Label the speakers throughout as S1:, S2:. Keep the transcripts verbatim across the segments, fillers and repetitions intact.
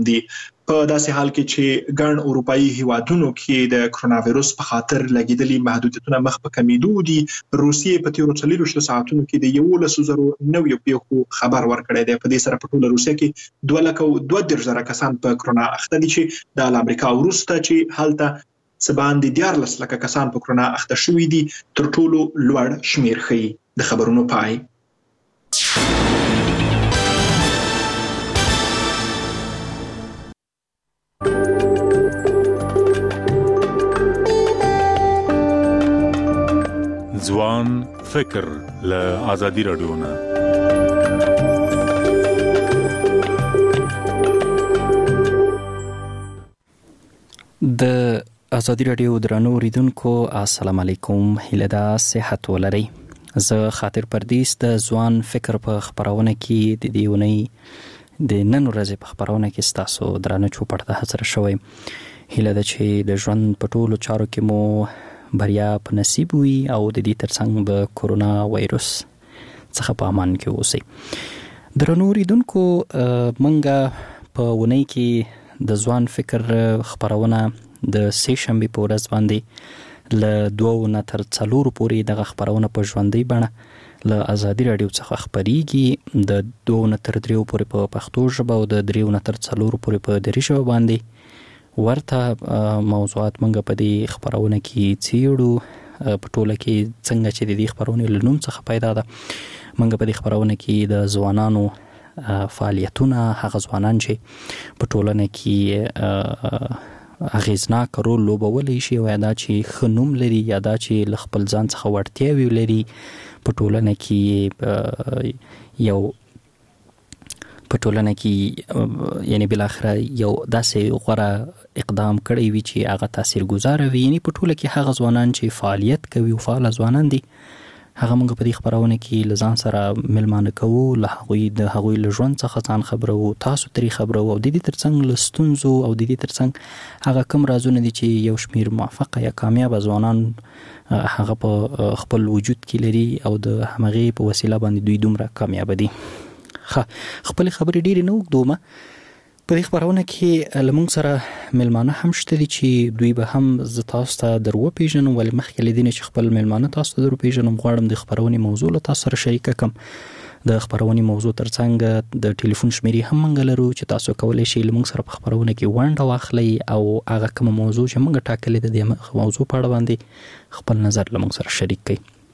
S1: دي. په داسې حال کې چې ګڼ اروپایي هیوادونو کې د کرونا وایروس په خاطر لګیدلي محدودیتونه مخ په کمیدو دي. روسیې په تیرو څلوېښتو ساعتونو کې د یولسو زرو نویو پیښو خبر ورکړی دی. په دې سره په ټوله روسیه کې دوه لکه او دوه دېرش زره کسان په کرونا اخته دي چې د امریکا وروسته چې هلته څه باندې دیارلس لکه کسان په کرونا اخته شوي دي تر ټولو لوړ شمیر ښیي. د خبرونو پای.
S2: ځوان فکر له آزادي رادیو نه.
S3: د آزادي رادیو درنو اوریدونکو السلام علیکم. هیله ده صحت ولرئ. زه خاطر پردیس د ځوان فکر په خبرونه کې د دې اونۍ د نن ورځې په خبرونه کې ستاسو درنه چوپړ ته حاضر شوم. هیله ده چې د ژوند په ټولو چارو کې مو بریا په نصیب وي او د دې ترڅنګ به کرونا وایروس څخه په امان کې اوسئ. درنو اوریدونکو منګه په اونۍ کې د ځوان فکر خبرونه د سې شنبې په ورځ باندې له دوه نه تر څلورو پورې دغه خبرونه په ژوندۍ بڼه له آزادي رادیو څخه خبرېږي. د دوه نه تر دریو پورې په پښتو ژبه او د دریو نه تر څلورو پورې په دري ژبه باندې ورته موضوعات منګه په دې خبرونه کې څیړو. په ټوله کې څنګه چې د دې خبرونې له نوم څخه پیدا ده، منګه په دې خبرونه کې د ځوانانو فعالیتونه، هغه ځوانان چې په ټولنه کې اغیزناک رول لوبولی شي او یا دا چې ښه نوم لري یا دا چې له خپل ځان څخه وړتیاوې لري په ټولنه کې یو په ټولنه کې یعنی بالاخره یو داسې غوره اقدام کړی وي چې هغه تاثیرګذاره وي. یعنی په ټوله کې هغه ځوانان چې فعالیت کوي او فعال ځوانان دي هغه موږ په دې خبرونه کې له ځان سره ملمانه کوو، له هغوی د هغوی له ژوند څخه ځان خبرو، تاسو ترې خبرو او د دې ترڅنګ له ستونزو او د دې ترڅنګ هغه کوم رازونه دي چې یو شمیر موفقه یا کامیابه ځوانان هغه په خپل وجود کې لري او د همغې په وسیله باندې دوی دومره کامیاب دي. خپل خبرې ډېرې نه اوږدومه. په دې خبرونه کې له موږ سره ملمانه هم شته دي چې دوی به هم زه تاسو ته در وپېژنم، ولې مخکې له دې نه چې خپل ملمانه تاسو ته در وپېژنم غواړم د خبرونې موضوع له تاسو سره شریکه کړم. د خبرونې موضوع ترڅنګ د ټلیفون شمیرې هم موږ لرو چې تاسو کولی شئ له موږ سره په خبرونه کې ونډه واخلئ او هغه کومه موضوع چې موږ ټاکلې ده د موضوع په اړه باندې خپل نظر له موږ سره شریک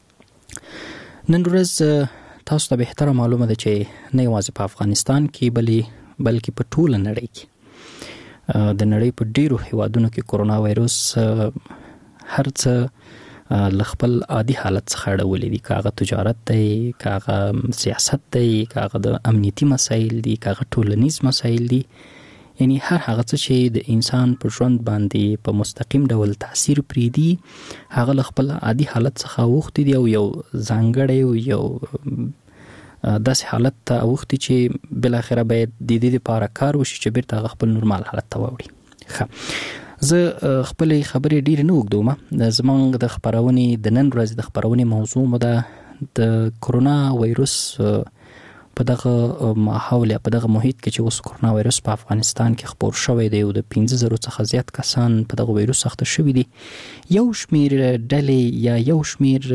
S3: کړئ. نن ورځ تاسو ته بهتره معلومه ده چې نه یوازې په افغانستان کې بلې بلکې په ټوله نړۍ کې د نړۍ په ډیرو هیوادونو کې کرونا وایروس هر څه له خپل عادي حالت څخه اړولی دي، که هغه تجارت دی، که هغه سیاست دی، که هغه د امنیتي مسایل دي، که هغه ټولنیز مسایل دي. یعنی هر هغه څه چې د انسان په ژوند باندې په مستقیم ډول تاثیر پرېږدي هغه له خپل عادي حالت څخه اوښتي دي او یو ځانګړی او یو داسې حالت ته اوښتي چې بالاخره باید د دې لپاره کار وشي چې بیرته هغه خپل نورمال حالت ته واوړي. ښه، زه خپلې خبرې ډېرې نه اوږدومه. زموږ د خپرونې د نن ورځې د خپرونې موضوع مو ده د کرونا وایروس په دغه ماحول یا په دغه محیط کې چې اوس کرونا وایروس په افغانستان کې خپور شوی دی او د پنځه زرو څخه زیات کسان په دغه وایروس اخته شوي دي. یو شمیر ډلې یا یو شمیر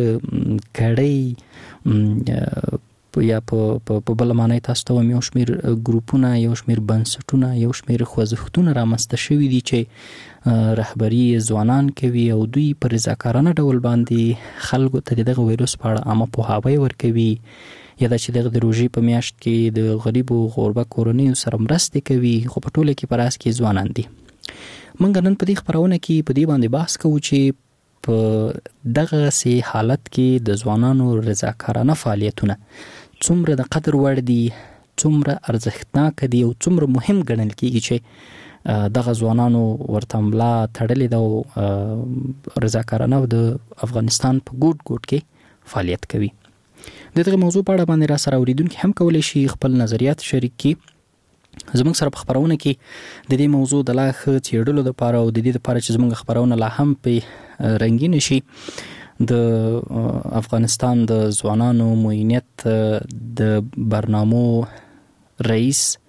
S3: کړۍ یا په په بله معنی تاسو ته وایم یو شمیر ګروپونه، یو شمیر بنسټونه، یو شمیر خوځښتونه رامنځته شوي دي چې رهبري ځوانان کوي او دوی په رضاکارانه ډول باندې خلکو ته د دغه وایروس په اړه عامه پوهاوی ورکوي، یا دا چې دغه د روژې په میاشت کې د غریبو غربه کورنیو سره مرستې کوي، خو په ټوله کې په راز کې ځوانان دي. موږ نن په دې خپرونه کې په دې باندې بحث کوو چې په دغسې حالت کې د ځوانانو رضاکارانه فعالیتونه څومره د قدر وړ دي، څومره ارزښتناکه دي او څومره مهم ګڼل کېږي چې دغه ځوانانو ورته ملا تړلې ده او رضاکارانه د افغانستان په ګوټ ګوټ کې فعالیت کوي. د دغه موضوع په اړه باندې را سره اورېدونکي هم کولی شي خپل نظریات شریک کړي. زموږ سره په خپرونه کې د دې موضوع د لا ښه څېړلو دپاره او د دې دپاره چې زموږ خپرونه لا هم پې رنګینه شي د افغانستان د ځوانانو معینیت د برنامو رئیس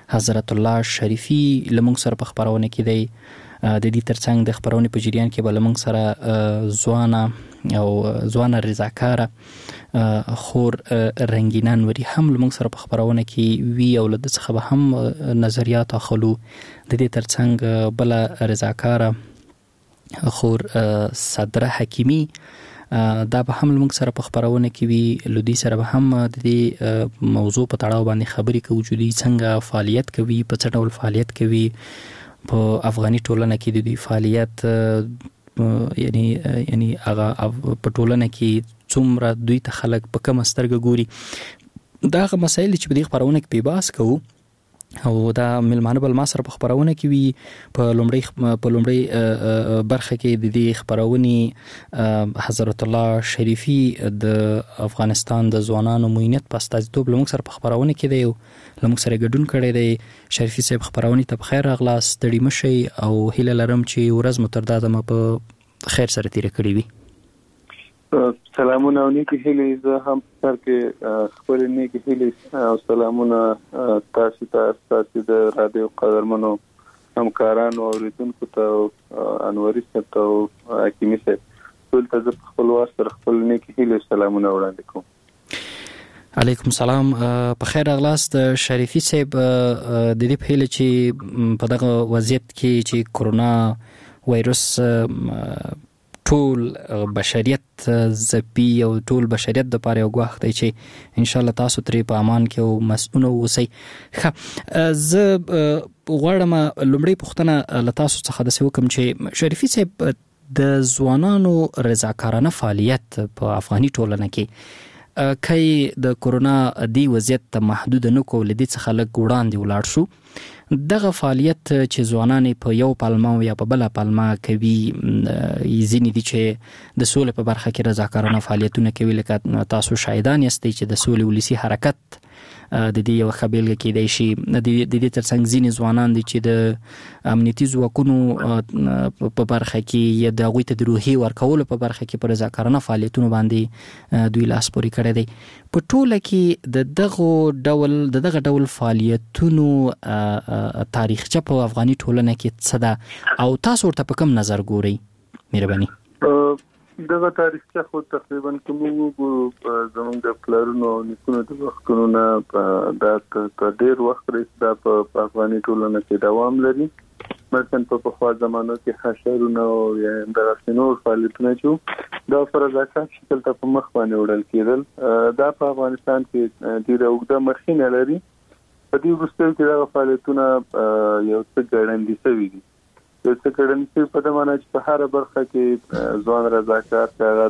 S3: حضرت الله شریفي لمونږ سره په خبرونه کې دی. د دې ترڅنګ د خبرونې په جریان کې به لمونږ سره ځوانه او ځوانه رضاکاره خور رنگینه نوري هم لمونږ سره په خبرونه کې وي او له ده څخه به هم نظریات اخلو. د دې ترڅنګ بله رضاکاره خور صدره حکیمي دا به هم لمونږ سره په خبرونه کې وي. له دې سره به هم د دې موضوع په تړاو باندې خبرې کوو چې دوی څنګه فعالیت کوي، په څه ډول فعالیت کوي په افغاني ټولنه کې. د دوی فعالیت یعنی یعنی هغه په ټولنه کې څومره دوی ته خلک په کومه سترګه ګوري، دا هغه مسایل چې په دې خبرونه کې په بحث کوو او دا ملمانه بل ما سره په خبرونه کې وي. په لومړی په لومړی برخه کې د دې خبرونې حضرت الله شریفي د افغانستان د ځوانانو معینت په استازیتوب لمونږ سره په خبرونه کې دی او لمونږ سره ګډون کړی دی. شریفي صاحب خبرونې ته بخیر راغلاست، ستړي مشئ او هیله لرم چې ورځ مو تر دا دمه په خیر سره تیره کړې وي.
S4: سلامونه او نیکی هیلې، زه هم سر کې خپل نیکی هیلې او سلامونه تاسو ته، تاسو د رادیو قدرمنو همکارانو او اوریدونکو ته، انوري صاحب ته او حکیمي صاحب ټول ته زه خپل واسطه خپل نیکی هیلې سلامونه وړاندې کوم.
S3: علیکم السلام، په خیر راغلاست. شریفي صاحب د دې په هیله چې په دغه وضعیت کې چې کرونا وایرس ټول بشریت زپی او ټول بشریت د پاره یو ګواښ دی چې ان شاء الله تاسو ترې په امان کې او مسؤل اوسئ. ښه، زه غواړم لومړی پوښتنه له تاسو څخه داسې وکړم چې شریفي صاحب د ځوانانو رضاکارانه فعالیت په افغاني ټولنه کې کای د کرونا دی وضعیت ته محدود نه کو، لدې څخه لږ وړاندې ولاړ شو. دغه فعالیت چې ځوانان په یو پلمه یا په بله پلمه کوي، ځینې دي چې د سولې په برخه کې رضاکارانه فعالیتونه کوي، لکه تاسو شاهدان یاستئ چې د سولې ولسي حرکت د دې یو ښه بیلګه کیدای شي. د دې ترڅنګ ځینې ځوانان دي چې د امنیتي ځواکونو په برخه کې یا د هغوی ته د روحي ورکولو په برخه کې په رضاکارانه فعالیتونو باندې دوی لاس پورې کړی دی. په ټوله کې د دغه ډول د دغه ډول فعالیتونو تاریخچه په افغاني ټولنه کې څه ده او تاسو ورته په کوم نظر ګورئ؟ مهرباني.
S4: دغه تاریخچه خو تقریبا کوم وګورو زموږ د پلرونو او نیکونو د وختونو نه دا تر ډېر وخت راهیسې دا په افغاني ټولنه کې دوام لري. مثلا په پخوا زمانو کې حشرونه او یا همدغسې نور فعالیتونه چې دا په رضاکار شکل ته په مخ باندې وړل کېدل، دا په افغانستان کې ډېره اوږده مخینه لري. په دې وروستیو کې دغه فعالیتونه یو څه ګړندي شوي دي. یو څه ګړندي شوي په دې معنی چې په هره برخه کې ځوان رضاکار چې هغه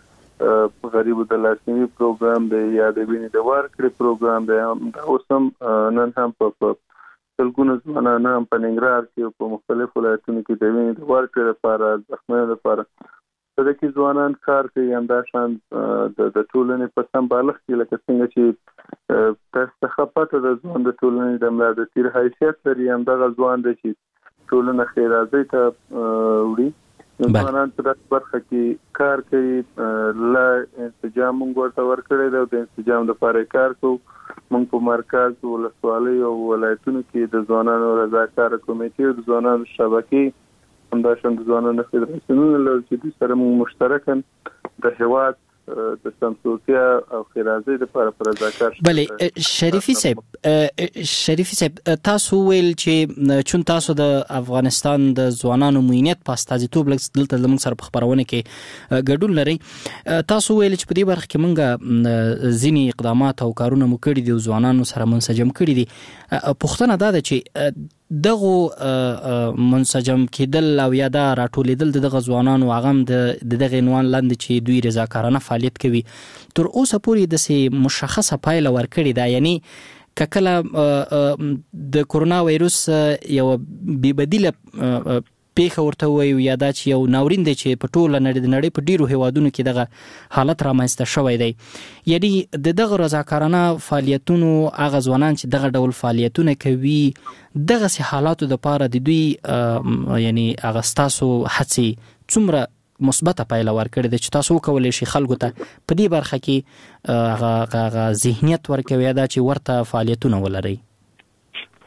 S4: د غریبو د لاسنیوي پروګرام دی یا د وینې د ورکړې پروګرام دی، دا اوس هم نن هم په سلګونو ځوانان هم په ننګرهار کې په مختلفو ولایتونو کې د وینې د ورکړې لپاره، زخمیانو لپاره په دې کې ځوانان کار کوي. همداشان د ټولنې په سم بالغ کې لکه څنګه چې تاسو ته پته ده ځوان د ټولنې د ملا د تیر حیثیت لري، همدغه ځوان دی چې ټولنه خیرازۍ ته وړي. ځوانان په دغه برخه کې کار کوي، لا انسجام موږ ورته ورکړی دی او د انسجام لپاره کار کوو. موږ په مرکز، ولسوالۍ او ولایتونو کې د ځوانانو رضاکاره کمیټې او د ځوانانو شبکې، همداشان د ځوانانو فدراسیونونه لرو چې دوی سره موږ مشترکاً د هېواد د سمسورتیا او خیرازۍ لپاره پر رضاکار.
S3: بله شریفي صاحب، شریفي صاحب تاسو ویل چې چون تاسو د افغانستان د ځوانانو معینت په استازیتوب دلته زموږ سره په خبرونه کې ګډون لرئ، تاسو ویل چې په دې برخه کې موږ ځینې اقدامات او کارونه مو کړي دي او ځوانانو سره منسجم کړي دي. پوښتنه دا ده چې دغه منسجم کېدل او یا دا راټولېدل د دغه ځوانانو هغه هم د دغه عنوان لاندې چې دوی رضاکارانه فعالیت کوي تر اوسه پورې داسې مشخصه پایله ورکړې ده، یعنی که کله د کرونا وایرس یو بې بدیله پیښه ورته ووایو یا دا چې یو ناورین دی چې په ټوله نړۍ د نړۍ په ډیرو هیوادونو کې دغه حالت رامنځته شوی دی، یعنی د دغه رضاکارانه فعالیتونو هغه ځوانان چې دغه ډول فعالیتونه کوي دغسې حالاتو دپاره د دوی یعنی هغه ستاسو هڅې څومره مثبته پایله ورکړې ده چې تاسو وکولی شي خلکو ته په دې برخه کې هغه ذهنیت ورکوي دا چې ورته فعالیتونه ولرئ؟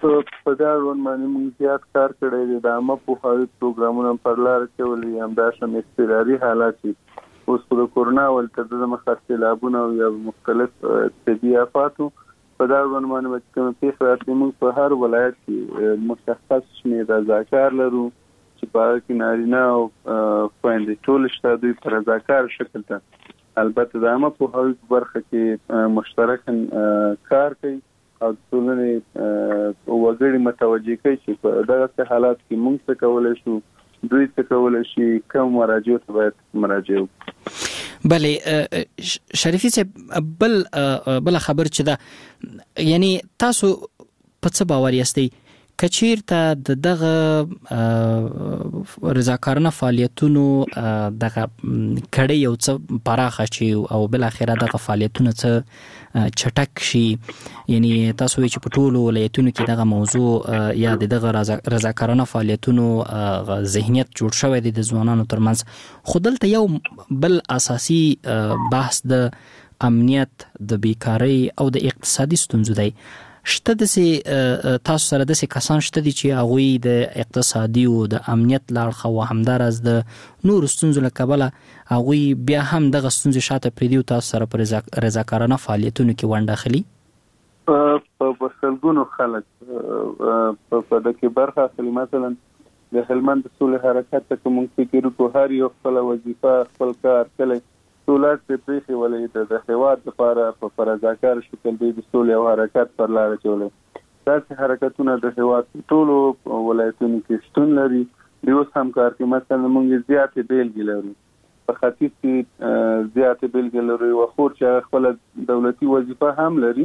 S4: په دا ډول باندې موږ زیات کار کړی دی. د عامه پوهاوي پروګرامونه پر لار کولې، همداشان اضطراري حالات اوس په کورونا ولته د مخاطب لابونه او یا مختلف طبي آفاتو په دا ډول باندې کوم پیښه راځي. موږ په هر ولایت کې مشخص شمېر رضاکار لرو چې په کې نارینه او خویندې ټول شته، دوی په رضاکار شکل ته البته د عامه پوهاوي په برخه کې مشترکاً کار کوي او ټولنې وګړي متوجه کوي چې په دغه حالات کې موږ څه کولی شو، دوی څه کولی شي، کوم مراجعو ته باید مراجعه وکړو.
S3: بلې شریفي صاحب، بل بل خبر چې دا یعنی تاسو په څه باور یاستئ که چیرته د دغه رضاکارانه فعالیتونو دغه کړۍ یو څه پراخه شي او بل اخره دغه فعالیتونه څه چټک شي، یعنی تاسو وایئ چې په ټولو ولایتونو کې دغه موضوع یا دغه رضاکارانه فعالیتونو ذهنیت جوړ شوی دی د ځوانانو ترمنځ، خو دلته یو بل اساسي بحث د امنیت، د بیکارۍ او د اقتصادي ستونزو دی. شته داسې تاسو سره داسې کسان شته دي چې هغوی د اقتصادي او د امنیت له اړخه او همداراز د نورو ستونزو له کبله هغوی بیا هم دغه ستونزې شاته پرېږدي او تاسو سره په رضاکارانه فعالیتونو کې ونډه اخلي؟
S4: په سلګونو خلک په دې کې برخه اخلي. مثلا د هلمند د سولې حرکت ته کوم فکر وکړو، هر یو خپل وظیفه خپل کار کړي، ټولات په پریخي ولې د هیواد لپاره په رضاکار شکل دی د سولې او حرکت پر لار چولې. داسې حرکتونه د هیواد ټولو ولایتونو کې شتون لري. د اوس همکار کې مثلا موږ زیاتې بیلګې لرو، په ختیځ کې زیاتې بیلګې لرو، او خور چې خپل دولتي وظیفه هم لري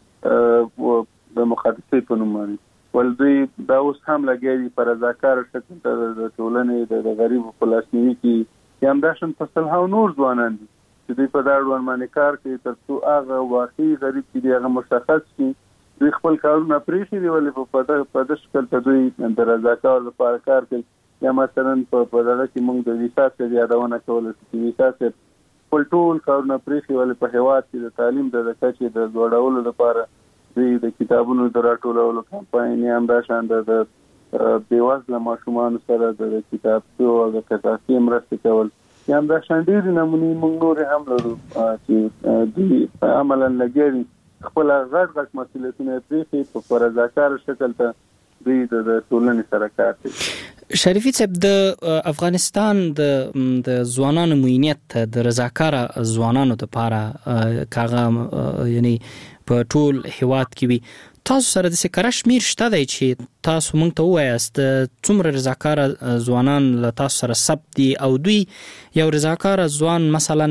S4: د مخاطبې په نوم باندې، ول دوی دا اوس هم لګي په رضاکار شکل د ټولنې د غریبو په لاسنیوي کې یا همداشان فصل هاو نور ځوانان دي چې دوی په دا ډول باندې کار کوي تر څو هغه واقعي غریب چې دی هغه مشخص شي، دوی خپل کارونه پرېښي دي ولې په دغه شکل ته دوی د رضاکار لپاره کار کوي. یا مثلا په دغه کې موږ د ویسا څخه یادونه کوله چې ویسا څخه خپل ټول کارونه پرېښي ولې په هیواد کې د تعلیم د کچې د لوړولو لپاره دوی د کتابونو د راټولولو کمپاین یا همداشان د بېوزله ماشومانو سره د کتابچو او د کتابچې مرستې کول. یا همداشان ډېرې نمونې موږ نورې هم لرو چې دوی عملاً لګیا دي خپل غټ غټ مسؤلیتونه پرېښي په رضاکار شکل ته دوی د ټولنې سره کار کوي.
S3: شریفي صاحب، د افغانستان د ځوانانو معینیت د رضاکاره ځوانانو لپاره کاغه یعنی په ټول هیواد کې وي، تاسو سره د سکره شمیر شته دی چې تاسو مونږ ته ووایاست څومره رضاکاره ځوانان له تاسو سره ثبت دي او دوی یو رضاکاره ځوان مثلا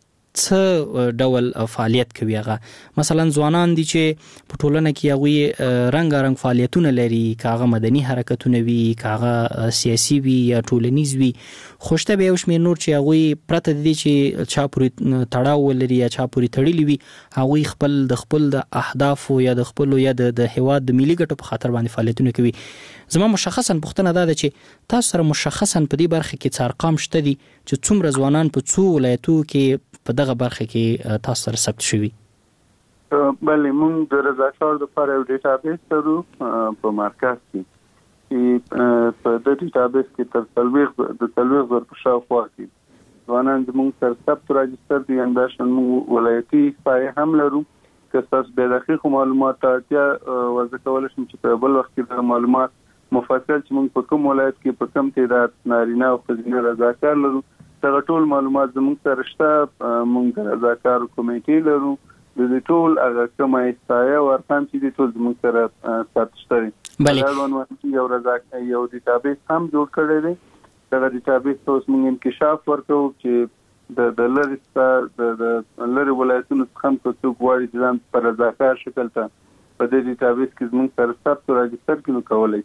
S3: څه ډول فعالیت کوي؟ هغه مثلا ځوانان دي چې په ټولنه کې هغوی رنګارنګ فعالیتونه لري، که هغه مدني حرکتونه وي، که هغه سیاسي وي یا ټولنیز وي، خو شته بیا یو شمېر نور چې هغوی پرته د دې چې چا پورې تړاو ولري یا چا پورې تړلي وي، هغوی خپل د خپل د اهدافو یا د خپلو یا د هیواد د ملي ګټو په خاطر باندې فعالیتونه کوي. زما مشخصا پوښتنه دا ده چې تاسو سره مشخصا په دې برخه کې څه ارقام شته دي چې څومره ځوانان په څو ولایتو کې په دغه برخه کې تاسو سره ثبت شوي؟
S4: بله، موږ د رضاکار لپاره یو ډیټابیس لرو په مرکز کې چې په دې ډیټابیس کې تر څلوېښت د څلوېښت زره په شاوخوا کې ځوانان زموږ سره ثبت راجستر دي. همداشان موږ ولایتي پایې هم لرو. که تاسو د دقیقو معلومات ته اړتیا ورته کولی شم چې په بل وخت کې د معلومات مفصل چې موږ په کوم ولایت کې په کوم تعداد نارینه او ښځینه رضاکار لرو دغه ټول معلومات زموږ سره شته. موږ د رضاکار کمیټې لرو، د دې ټول هغه کومه احصایه او ارقام چې دي ټول زموږ سره ثبت شته دي. بلې یو رضاکار یو ډیټابیس هم جوړ کړی دی. دغه ډیټابیس ته اوس موږ انکشاف ورکوو چې د د لرې څخه د لرې ولایتونو څخه هم که څوک غواړي چې ځان په رضاکار شکل ته په دې ډیټابیس کې زموږ سره ثبت او راجستر کړي نو کولی.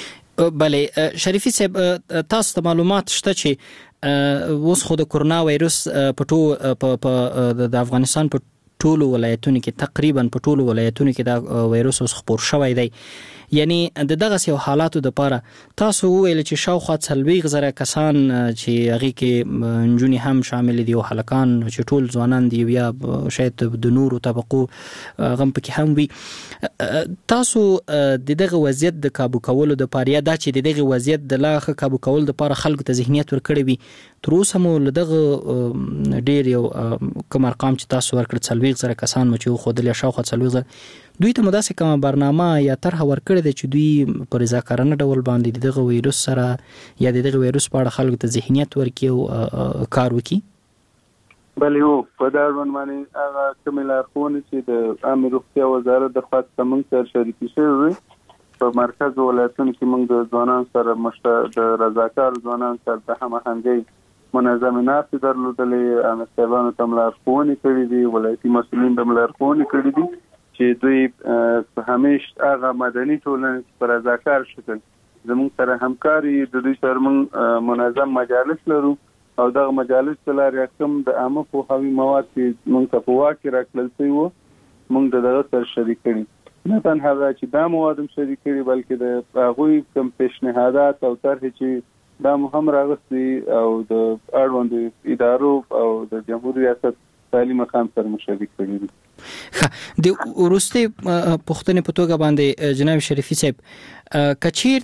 S3: بله شریفي صاحب، تاسو ته معلومات شته چې اوس خو د کورونا وایرس په ټول د افغانستان په ټولو ولایتونو کې تقریبا په ټولو ولایتونو کې دا وایرس اوس خپور شوی دی. یعنی د دغه یو حالاتو د پاره تاسو ویل چې شاوخوا څلوېښت زره کسان چې هغه کې نجونې هم شامل دي او هلکان چې ټول ځوانان دي یا شاید د نورو طبقو غم پکې هم وي تاسو د دغه وضعیت د کابو کولو د پاره یا دا چې د دغه وضعیت د لاخه کابو کول د پاره خلکو ته ذهنیت ورکړي وي تر اوسه مو دغه ډیر یو کوم ارقام چې تاسو ورکړل څلوېښت زره کسان مو چې خو د شاوخوا څلوېښت زره دوی ته مداسې کومه برنامه یا طرح ورکړې ده چې دوی په رضاکارانه ډول باندې دغه وایروس سره یا دغه وایروس په اړه خلکو ته ذهنیت ورکړي او کار وکړي
S4: بله یو په دا اړوند باندې هغه کومې لارښوونې چې د عامه روغتیا وزارت د خوا څخه موږ سره شریکې شوې وي په مرکز ولایتونو کې موږ د ځوانانو سره مشته د رضاکار ځوانانو سره د هماهنګۍ منظمې ناستې درلودلې عامه صاحبانو ته لارښوونې کړې دي ولایتي مسؤلین ته لارښوونې کړې دي چې دوی همیشه هغه مدني ټولنې په رضاکار شکل زموږ سره همکاري د دوی سره موږ منظم مجالس لرو او دغه مجالس په لارې کوم د عامه پوهاوي مواد چې موږ ته په واکې راکړل شوي وو موږ د دغه سره شریک کړي نه تنها دا چې دا مواد هم شریک کړي بلکې د هغوی کوم پیشنهادات او طرحې چې دا مو هم راغستي او د اړوندو ادارو او د جمهوریت ریاست تعلیم مقام سره مشارکت کړي دي.
S3: د ورسته پښتنې په توګه باندې جناب شریفي صاحب کچیر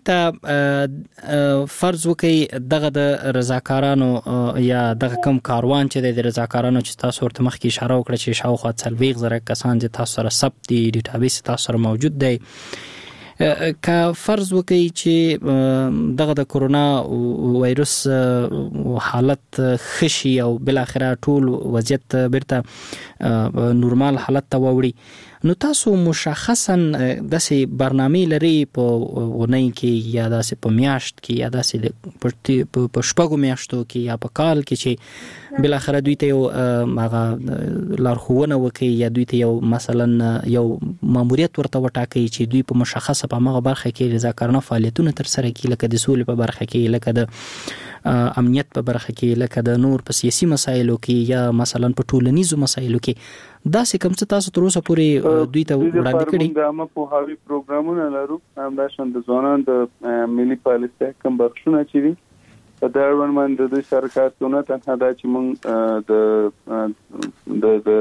S3: ته فرض وکي دغه د رضاکارانو یا دغه کم کاروان چې د رضاکارانو چې تاسو ورته مخکې اشاره وکړه چې شاوخوا څلوېښت زره کسان چې تاسو سره ثبت دي ډیټابیس تاسو سره موجود دی که فرض وکي چې دغه د کورونا وایروس حالت خشي او بل اخره ټول وضعیت بیرته نورمال حالت ته ووړي نو تاسو مشخصا داسې برنامې لري په ونې کې یا داسې په میاشت کې یا داسې په شپږو میاشتو کې یا په کال کې چې بل اخره دوی ته یو هغه لارښوونه وکړي یا دوی ته یو مثلا یو ماموریت ورته وټاکي چې دوی په مشخصه په هغه برخه کې رضاکارانه فعالیتونه تر سره کړي لکه د سولې په برخه کې لکه د امنیت په برخه کې لکه د نور په سیاسي مسایلو کې یا مثلا په ټولنیزو مسایلو کې دا څه کوم څه تاسو تر اوسه پورې دوی ته وړاندې کړي
S4: د عامه پوهاوي پروګرامونه لرو همداشان د ځوانانو د ملي پالیسۍ کوم بخښونه چې دي په دا اړوند باندې د شرکتونو تنها دا چې موږ د د د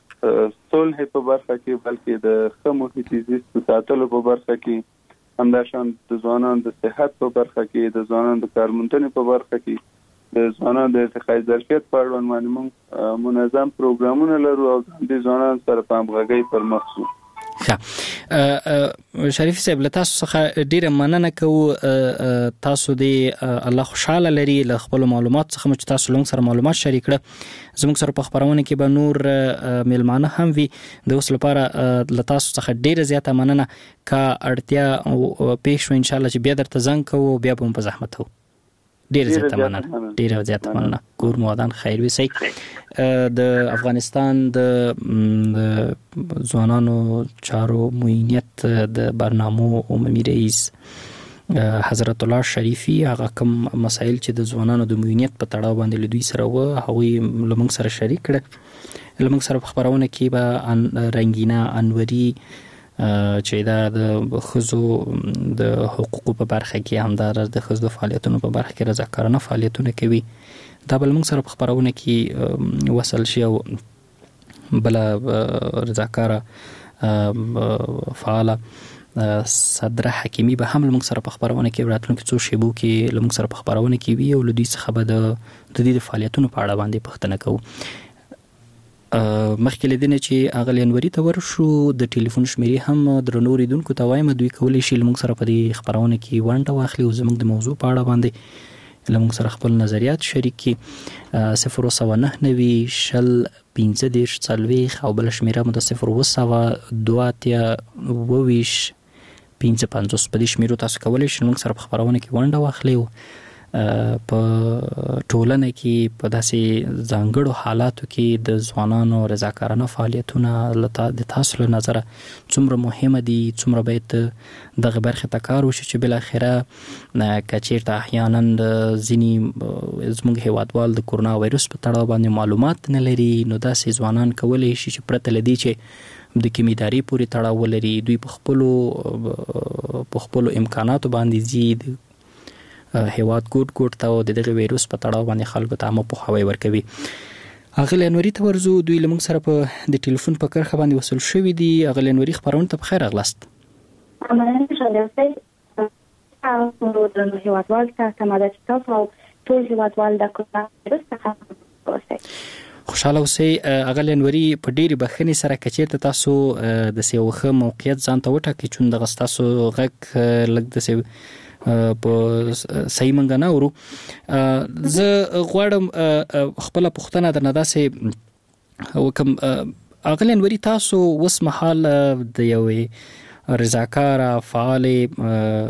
S4: صلح په برخه کې بلکې د ښه محیطي زیست ساتلو په برخه کې همداشان د ځوانانو د صحت په برخه کې د ځوانانو د کارموندنې په برخه کې د ځوانانو د ارتقاء ظرفیت په اړوند باندې موږ منظم پروګرامونه لرو او د ځوانانو سره په همغږۍ پر مخ ځو.
S3: ښه شریف صاحب له تاسو څخه ډیره مننه کوو تاسو د الله خوشاله لري له خپل معلومات څخه چې تاسو لږ سره معلومات شریک کړه زموږ سره په خبرونه کې به نور میلمانه هم وي د اوس لپاره له تاسو څخه ډیره زیاته مننه کا اړتیا پېښ شو ان شاء الله چې بیا درته زنګ کوو بیا به په زحمت وو ډیر زیاته مننه ډیر زیاته مننه کور مودان خیر وسی د افغانستان د ځوانانو چارو معینیت د برنامه عمومي رئیس حضرت الله شریفي هغه کوم مسایل چې د ځوانانو د معینیت په تړاو باندې لدوی سره و هغه لمنګ سره شریک کړه لمنګ سره په خبرونه کې به رنگینا انوري چې دا د خزو د حقوقو په برخه کې همدار د خزو فعالیتونو په برخه کې رضاکارانه فعالیتونه کوي دا بل موږ سره په خبرونه کې وصل شي او بل رضاکاره فعاله صدر حکیمی به هم موږ سره په خبرونه کې راتلونکي څو شیبو کې موږ سره په خبرونه کې وی او لدی څخه به د دې فعالیتونو په اړه باندې پوښتنه کوو. مخکې لیدنه چې اغلی انوري ته ورشو د ټلیفون شمیرې هم درنو ریدونکو ته وایم دوی کولی شي لمونږ سره په دې خبرونه کې ونډه واخلي او زموږ د موضوع په اړه باندې لمونږ سره خپل نظریات شریک کړي. صفر سوه نهه نوي شل پنځه دېرش څلوېښت او بله شمیره مو د صفر اووه سوه دوه اتیا اووه ویشت پنځه پنځوس په دې شمیرو تاسو کولی شئ لمونږ سره په خبرونه کې ونډه واخلي او په ټولنه کې په داسې ځانګړو حالاتو کې د ځوانانو رضاکارانه فعالیتونه لته د تاسو له نظره څومره مهمه دي څومره باید دغه برخه ته کار وشي چې بل اخره کچیرته احیانا ځینې زموږ هیوادوال د کورونا وایروس په تړاو باندې معلومات نه لري نو داسې ځوانان کولی شي چې پرته له دې چې د کیمیداري پورې تړاو لري. دوی په خپل په خپل امکاناتو باندې زی هیواد ګوټ ګوټ ته د دغه وایروس په تړاو باندې خلکو ته عامه پوهاوی ورکوي. اغلی انوري ته ورځو. دوی له موږ سره په د ټلیفون په کرښه باندې وصل شوي دي. اغلی انوري خپرونه ته بخیر راغلاست.
S5: هیوادوال ته سماده چې تاسو او ټول هیوادوال د کرونا وایروس څخه اوسئ.
S3: خوشاله اوسئ. اغلی انوري په ډېرې بخښنې سره که چېرته تاسو د یو ښه موقعیت ځان ته وټاکئ چې دغه ستاسو غږ لږ داسې په صحیح منګه نه اورو. زه غواړم خپله پوښتنه درنه داسې وکړم. اغلی انوري تاسو اوس مهال د یوې رضاکاره فعالې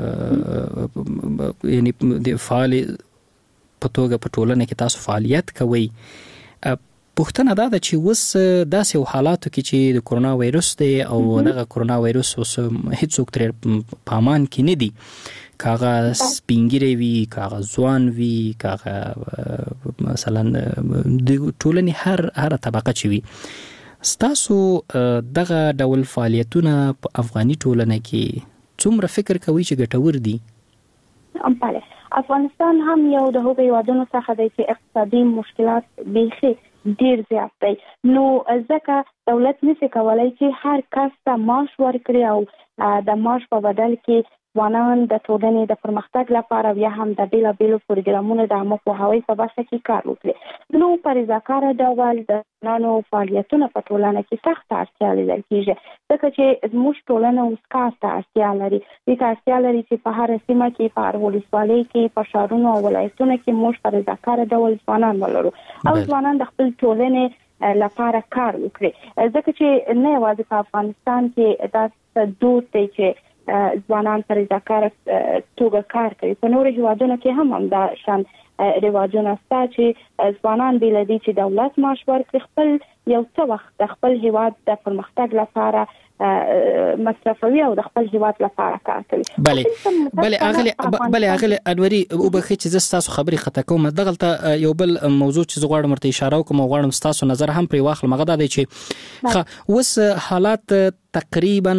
S3: یعنی د فعالې په توګه په ټولنه کې تاسو فعالیت کوئ. پوښتنه دا ده چې اوس داسې یو حالاتو کې چې د کرونا وایروس دی او دغه کرونا وایروس اوس هیڅوک ترې په امان کې نه دي، که هغه سپین ږیری وي، که هغه ځوان وي، که هغه مثلا د ټولنې هر هر طبقه چې وي. ستاسو دغه ډول فعالیتونه په افغاني ټولنه کې څومره فکر کوي چې ګټور دي؟
S5: بله، افغانستان هم یو د هغو هیوادونو څخه دی چې اقتصادي مشکلات بیخي ډیر زیات دی. نو ځکه دولت نشي کولی چې هر کس ته معاش ورکړي او د معاش په بدل کې ځوانان د ټولنې د پرمختګ لپاره یا هم د بیلابیلو پروګرامونو د عامه پوهاوي په برخه کې کار وکړي. نو په رضاکاره ډول د ځوانانو فعالیتونه په ټولنه کې سخته اړتیا لیدل کېږي، ځکه چې زموږ ټولنه اوس کار ته اړتیا لري. دې ته اړتیا لري چې په هره سیمه کې، په هر ولسوالۍ کې، په ښارونو او ولایتونو کې موږ په رضاکاره ډول ځوانان ولرو او ځوانان د خپل ټولنې لپاره کار وکړي، ځکه چې نه یوازې په افغانستان کې دا دود دی چې ځوانان پر رضاکاره توګه کار کوي، په نورو هیوادونو کې هم همدا شان رواجونه شته چې ځوانان بې له دې چې دولت معاش ورکړي خپل یو څه وخت د خپل هیواد د پرمختګ لپاره مصرفوي او د خپل هیواد لپاره کار کوي.
S3: بله بله اغلی بله اغلی انوري وبخښئ چې زه ستاسو خبرې قطع کوم. دغلته یو بل موضوع چې زه غواړم ورته اشاره وکړم او غواړم ستاسو نظر هم پرې واخلم، هغه دا دی چې اوس حالات تقریبا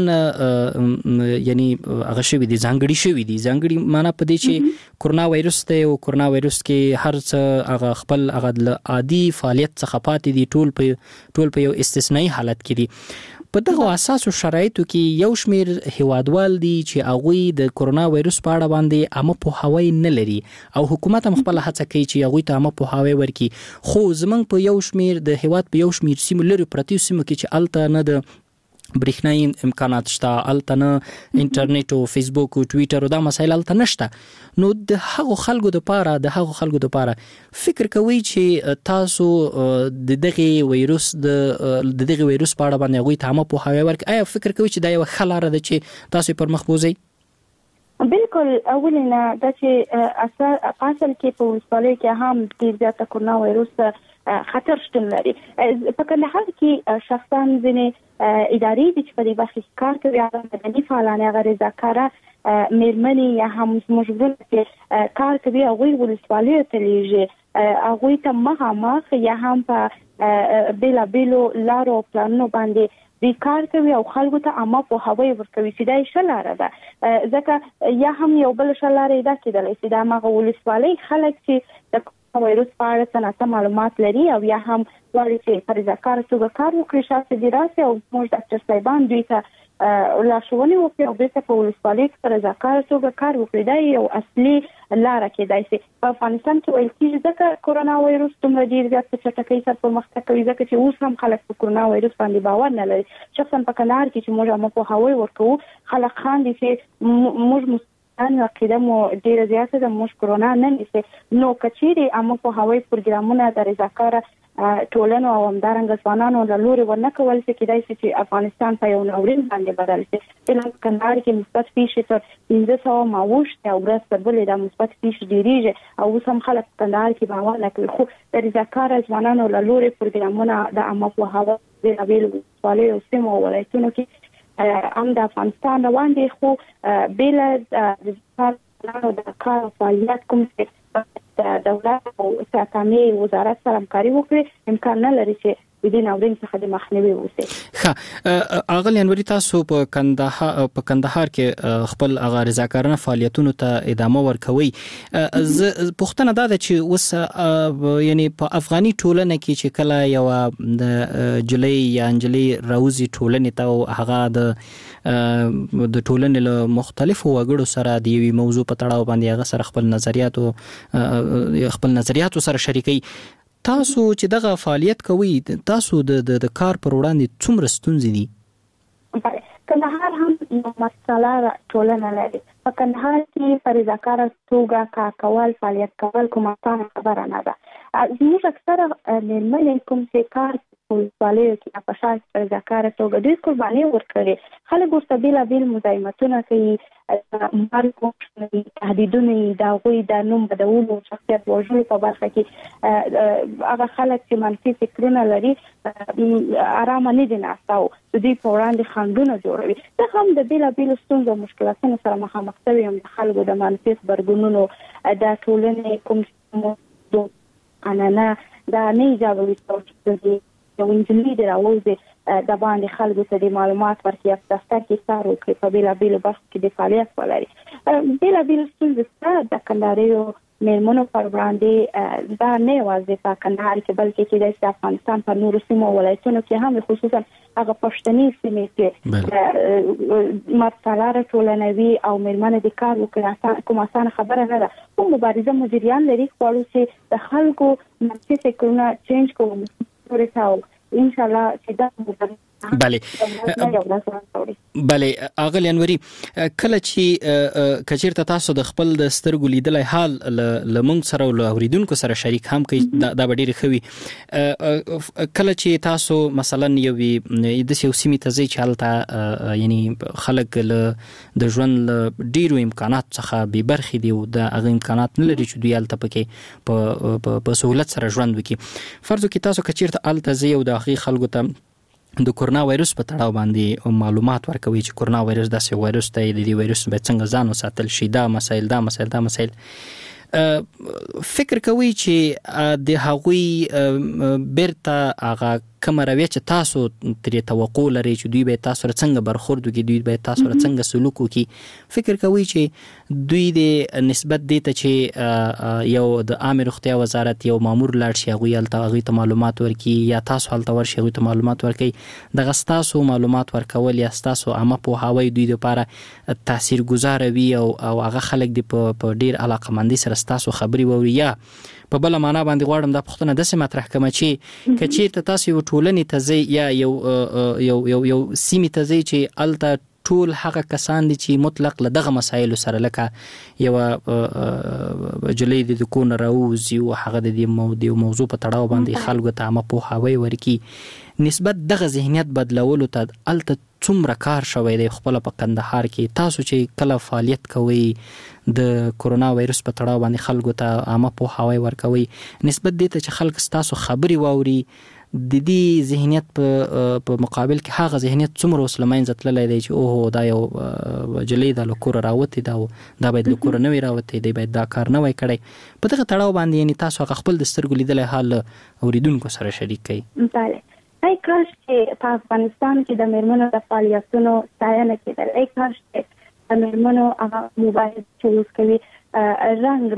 S3: یعنی هغه شوي دي، ځانګړي شوي دي. ځانګړي معنا په دې چې کرونا وایروس دی او کرونا وایروس کې هر څه هغه خپل هغه له عادي فعالیت څخه پاتې دي، ټول په ټول په یو استثنایی حالت کې دي. په دغه اساسو شرایطو کې یو شمیر هیوادوال دي چې هغوی د کرونا وایروس په اړه باندې عامه پوهاوی نه لري او حکومت هم خپله هڅه کوي چې هغوی ته عامه پوهاوی ورکړي، خو زموږ په یو شمیر د هیواد په یو شمیر سیمو لري پرتیو سیمو کې چې هلته نه د برېښنایي امکانات شته، هلته نه انټرنیټ او فیسبوک او ټویټر او دا مسایل هلته نشته. نو د هغو خلکو دپاره د هغو خلکو دپاره فکر کوئ چې تاسو د دغې وایروس د دغې وایروس په اړه باندې هغوی ته عامه پوهاوی ورکړئ؟ آیا فکر کوئ چې دا یوه ښه لاره ده چې تاسو پر مخ بوځئ؟
S5: بالکل. اولې نه دا چې اصل اصل کې په ولسوالیو کې هم ډېر زیاته کرونا وایروس خطر شتون لري. په کندهار کې شخصا ځینې ادارې دي چې په دې برخه کې کار کوي، هغه مدني فعالان، هغه رضاکاره مېرمنې یا هم زموږ ورونه چې کار کوي، هغوی ولسوالیو ته لیږي، هغوی ته مخامخ یا هم په بېلابېلو لارو او پلانونو باندې دوی کار کوي او خلکو ته عامه پوهاوی ورکوي چې دا یې ښه لاره ده. ځکه یا هم یو بل ښه لاره یې دا کېدلی چې دا هماغه ولسوالۍ خلک چې د وایروس په اړه څه ناڅه معلومات لري او یا هم غواړي چې په رضاکاره توګه کار وکړي، شاته دې راسي او زموږ ډاکټر صاحبان دوی ته لارښوونې وکړي او بېرته په ولسوالۍ کې په رضاکاره توګه کار وکړي. دا یو اصلي لاره کېدای شي. په افغانستان کې ویل کېږي ځکه کرونا وایروس دومره ډېر زیات په چټکۍ سره پرمختګ کوي، ځکه چې اوس هم خلک په کرونا وایروس باندې باور نه لري. شخصا په کندهار کې چې موږ عامه پوهاوی ورکوو، خلک خاندي چې موږ ان عقیده مو ډیره زیاته ده، موږ کرونا نه نیسي. نو کچېرې عامه پوهاوی پروګرامونه د رضاکاره ټولنو او همدارنګه ځوانانو له لورې ورنه کول شي، کېدای شي چې افغانستان په یو ناورین باندې بدل شي. فعلا په کندهار کې مثبت پیښې تر پنځه سوه ماوښتې او ورځ پر بلې دا مثبت پیښې ډېرېږي او اوس هم خلک په کندهار کې باور نه کوي. خو د رضاکاره ځوانانو له لورې پروګرامونه د عامه پوهاوی بېلابېلو ولسوالیو او سیمو او ولایتونو کې هم د افغانستان روان دي، خو بېله د کار او فعالیت کوم چې د دولت او ساتامي وزارت سره همکاري وکړي، امکان نه لري چې د دې ناورین څخه د مخنیوي وشي.
S3: ښه اغل انوري تاسو په کندهار په کندهار کې خپل هغه رضاکارانه فعالیتونو ته ادامه ورکوي. پوښتنه دا ده چې اوس یعنی په افغاني ټولنه کې چې کله یو د جلی یا انجلی راوزی ټولنه ته هغه د د ټولنې له مختلفو وګړو سره د یوې موضوع په تړاو باندې هغه سره خپل نظریات او خپل نظریات سره شریکي، تاسو چې دغه فعالیت کوي تاسو د د کار پر وړاندې څومره ستونزې دي؟
S5: کندهار هم یو مسله ټولنه لري. په کندهار کې په رضاکاره توګه کار کول، فعالیت کول کومه خبره نه ده. زموږ اکثره مېرمنې کوم چې کار ولې کې په شان رضاکاره توګه د قرباني ورکړي، خلک ورته بیلابیل مزاحمتونه کوي، مبارک کوي، تهدیدونه د هغوی د نوم بدلولو، شخصیت وژلو په برخه کې هغه خلک چې منفي فکرونه لري آرامه نه دي ناسته او د دې په وړاندې خنډونه جوړوي. دا هم د بیلابیلو ستونزو او مشکلاتونو سره مخامخ شوي یم. د خلکو د منفي غبرګونونو د ټولنې کوم عنعنه دا نه ایجابوي چې یو انجلۍ د راوځي د باندې خلکو ته د معلومات ورکړي، دفتر کې کار وکړي، په بیلابیلو برخو کې د فعالیت ولري. بیلابیلو ستونزې شته د کندهاریو مېرمنو پر وړاندې. دا نه یوازې په کندهار کې بلکې کېدای شي افغانستان په نورو سیمو او ولایتونو کې هم، خصوصا هغه پښتني سیمې کې مرسالاره ټولنوي او مېرمنې د کار وکړي کوم اسانه خبره نه ده. کوم مبارزه مدیریان لري غواړو چې د خلکو منفي فکرونه چینج کوو ان شاء الله چې دا
S3: بله بله اغل انوري کله چې کچیرته تاسو د خپل د سترګو لیدلای حال لمونږ سره او اوریدونکو سره شریک هم کوي دا به ډیر خوي. کله چې تاسو مثلا یو د یو سیمه ته ځي چې حالت یعنی خلک د ژوند ډیرو امکانات څخه به برخې دی او د هغه امکانات نه لري چې دوی حالت پکې په په سہولت سره ژوند وکړي. فرض وکړئ تاسو کچیرته حالت ځي او د هغه خلکو ته د کورونا وایرس په تړاو باندې معلومات ورکوي چې کورونا وایرس داسې وایرس دی، د دې وایرس به څنګه ځان وساتل شي، دا مسایل دا مسایل دا مسایل فکر کوي چې د هغوی بیرته هغه کوم رویه چې تاسو ترې توقع لري چې دوی به تاسو سره څنګه برخورد وکړي، دوی به تاسو سره څنګه سلوک وکړي، فکر کوي چې دوی د نسبت دی ته چې یو د عامه روغتیا وزارت یو مامور لاړ شي هغوی هلته هغوی ته معلومات ورکړي یا تاسو هلته ورشئ هغوی ته معلومات ورکړئ، دغه ستاسو معلومات ورکول یا ستاسو عامه پوهاوی دوی دپاره تاثیرګذاره وي او هغه خلک دې په ډېر علاقهمندۍ سره ستاسو خبرې واوري. یا په بله معنا باندې غواړم دا پوښتنه داسې مطرح کړم چې که چېرته تاسو یو ټولنې ته ځئ یا یو یو یو یو سیمې ته ځئ چې هلته ټول هغه کسان دي چې مطلق له دغه مسایلو سره لکه یوه جلی د کور نه راووځي او هغه د دې موضوع په تړاو باندې خلکو ته عامه پوهاوی ورکړي، نسبت دغه ذهنیت بدلولو ته هلته څومره کار شوی دی خپله په کندهار کې؟ تاسو چې کله فعالیت کوئ د کورونا وایرس په تړاو باندې خلکو ته عامه پوهاوی ورکوئ، نسبت دې ته چې خلک ستاسو خبرې واوري، د دې ذهنیت په مقابل کې هغه ذهنیت څومره اوس له منځه تللی دی چې اوهو دا یو جلی ده له کوره راوتې ده، دا باید له کوره نه وي راوتې، دی باید دا کار نه وی کړی. په دغه تړاو باندې یعنې تاسو هغه خپل د سترګو لیدلی حال اوریدونکو سره شریک کوئ.
S5: بله ای کاش چې په افغانستان کې د مېرمنو د فعالیتونو ستاینه کېدل، ای کاش چې د مېرمنو هغه موبایل چې یوز کوي رنګ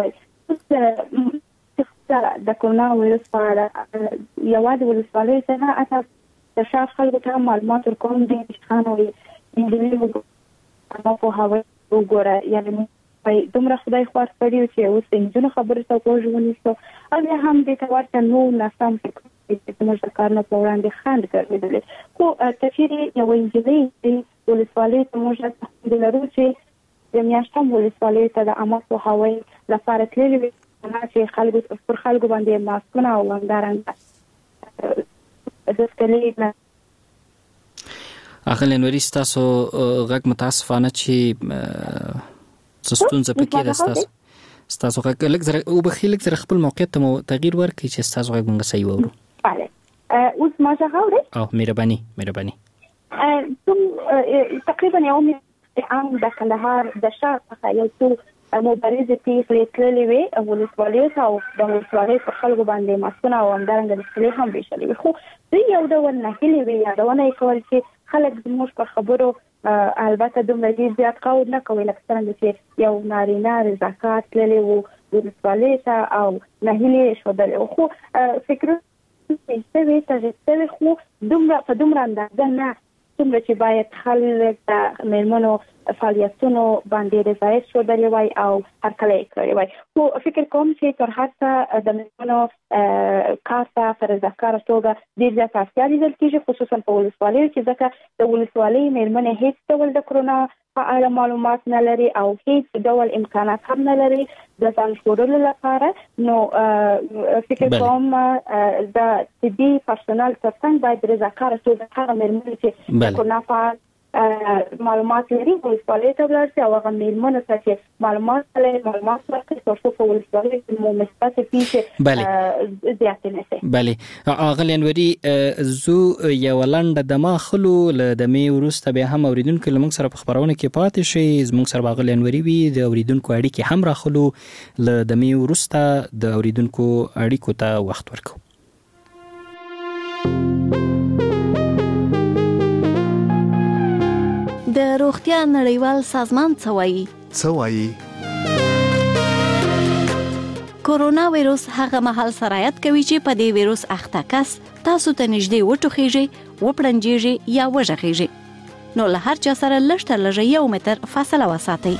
S5: راوړی د کورونا وایرس په اړه یوازې ولسوالۍ ته نه حتی د شاف خلکو ته معلومات ورکوم دي چې خان وایي انجلۍ عامه پوهاوی وګوره، یعنې دومره خدای خوار کړي چې اوس د نجونو خبرو ته غوږ ونیسو او بیا هم دې ته ورته نور ناسم فکرونه چې زموږ د کارونو په وړاندې خنډ ګرځېدلې. خو کچېرې یوه انجلۍ چې ولسوالۍ ته موږ د لرو چې د میاشتم ولسوالۍ ته د عامه پوهاوی لپاره تللې وي چې خلکو پر خلکو باندې ماسکونه او همدارنګه د سکلې نه
S3: اغل انوري ستاسو غږ متاسفانه چې څه ستونزه پکې ده ستاسو ستاسو غږ لږ زره وبخښئ لږ زره خپل موقعیت ته مو تغییر ورکړئ چې ستاسو غږ موږ صحیح واورو.
S5: بله اوس ما څنګه اورئ؟
S3: او مهرباني مهرباني
S5: کوم تقریبا یو عام د کندهار د شهر څخه یو څو مبارزې پیښې تللې وي ولسوالۍ او د ولسوالۍ په خلکو باندې ماسونه او همدارنګه د سلې هم ویشلې وي. خو دوی یو ډول نهیلې وي یادونه یې کول چې خلک زموږ په خبرو البته دومره ډېر زیات قول نه کوي لکه څنګه چې یو نارینه رضاکار تللی و ولسوالۍ ته او نهیلې ښودلې وو. خو فکرونه یې شوي تغییر شوي خو دومره په دومره اندازه نه څومره چې باید خلک د میرمنو فعالیتونو باندې رضایت ښودلی وای او هرکلی یې کړی وای. خو فکر کوم چې تر هر څه د میرمنو کار ته په رضاکاره توګه ډېر زیات اړتیا لیدل کېږي خصوصا په ولسوالیو کې ځکه د ولسوالۍ میرمنې هېڅ ډول د کرونا په اړه معلومات نه لري او هېڅ ډول امکانات هم نه لري د ځان ژغورلو لپاره. نو فکر کوم د طبي پرسونل ترڅنګ باید رضاکاره توګه هغه میرمنې چې د کرونا په معلومات لري ولسوالۍ ته ولاړ شي او هغه میرمنو ته چې معلومات لري معلومات ورکړي تر څو په ولسوالۍ کې مو مثبتې پیښې زیاتې نه شي.
S3: بله اغلې انوري زو یو لنډه دمه خلو له دمې وروسته بیا هم اوریدونکو له موږ سره په خبرونه کې پاتې شي. زموږ سره اغلې انوري وي د اوریدونکو اړیکې هم راخلو له دمې وروسته د اوریدونکو اړیکو ته وخت ورکو.
S6: د روغتیا نړیوال سازمان څه وایي؟
S7: څه وایي؟
S6: کورونا وایروس هغه مهال سرایت کوي چې په دې وایروس اخته کس تاسو ته نږدې وټوخیږي، وپړنجیږي یا وژغیږي. نو له هر چا سره لږ تر لږه یو متر فاصله وساتئ.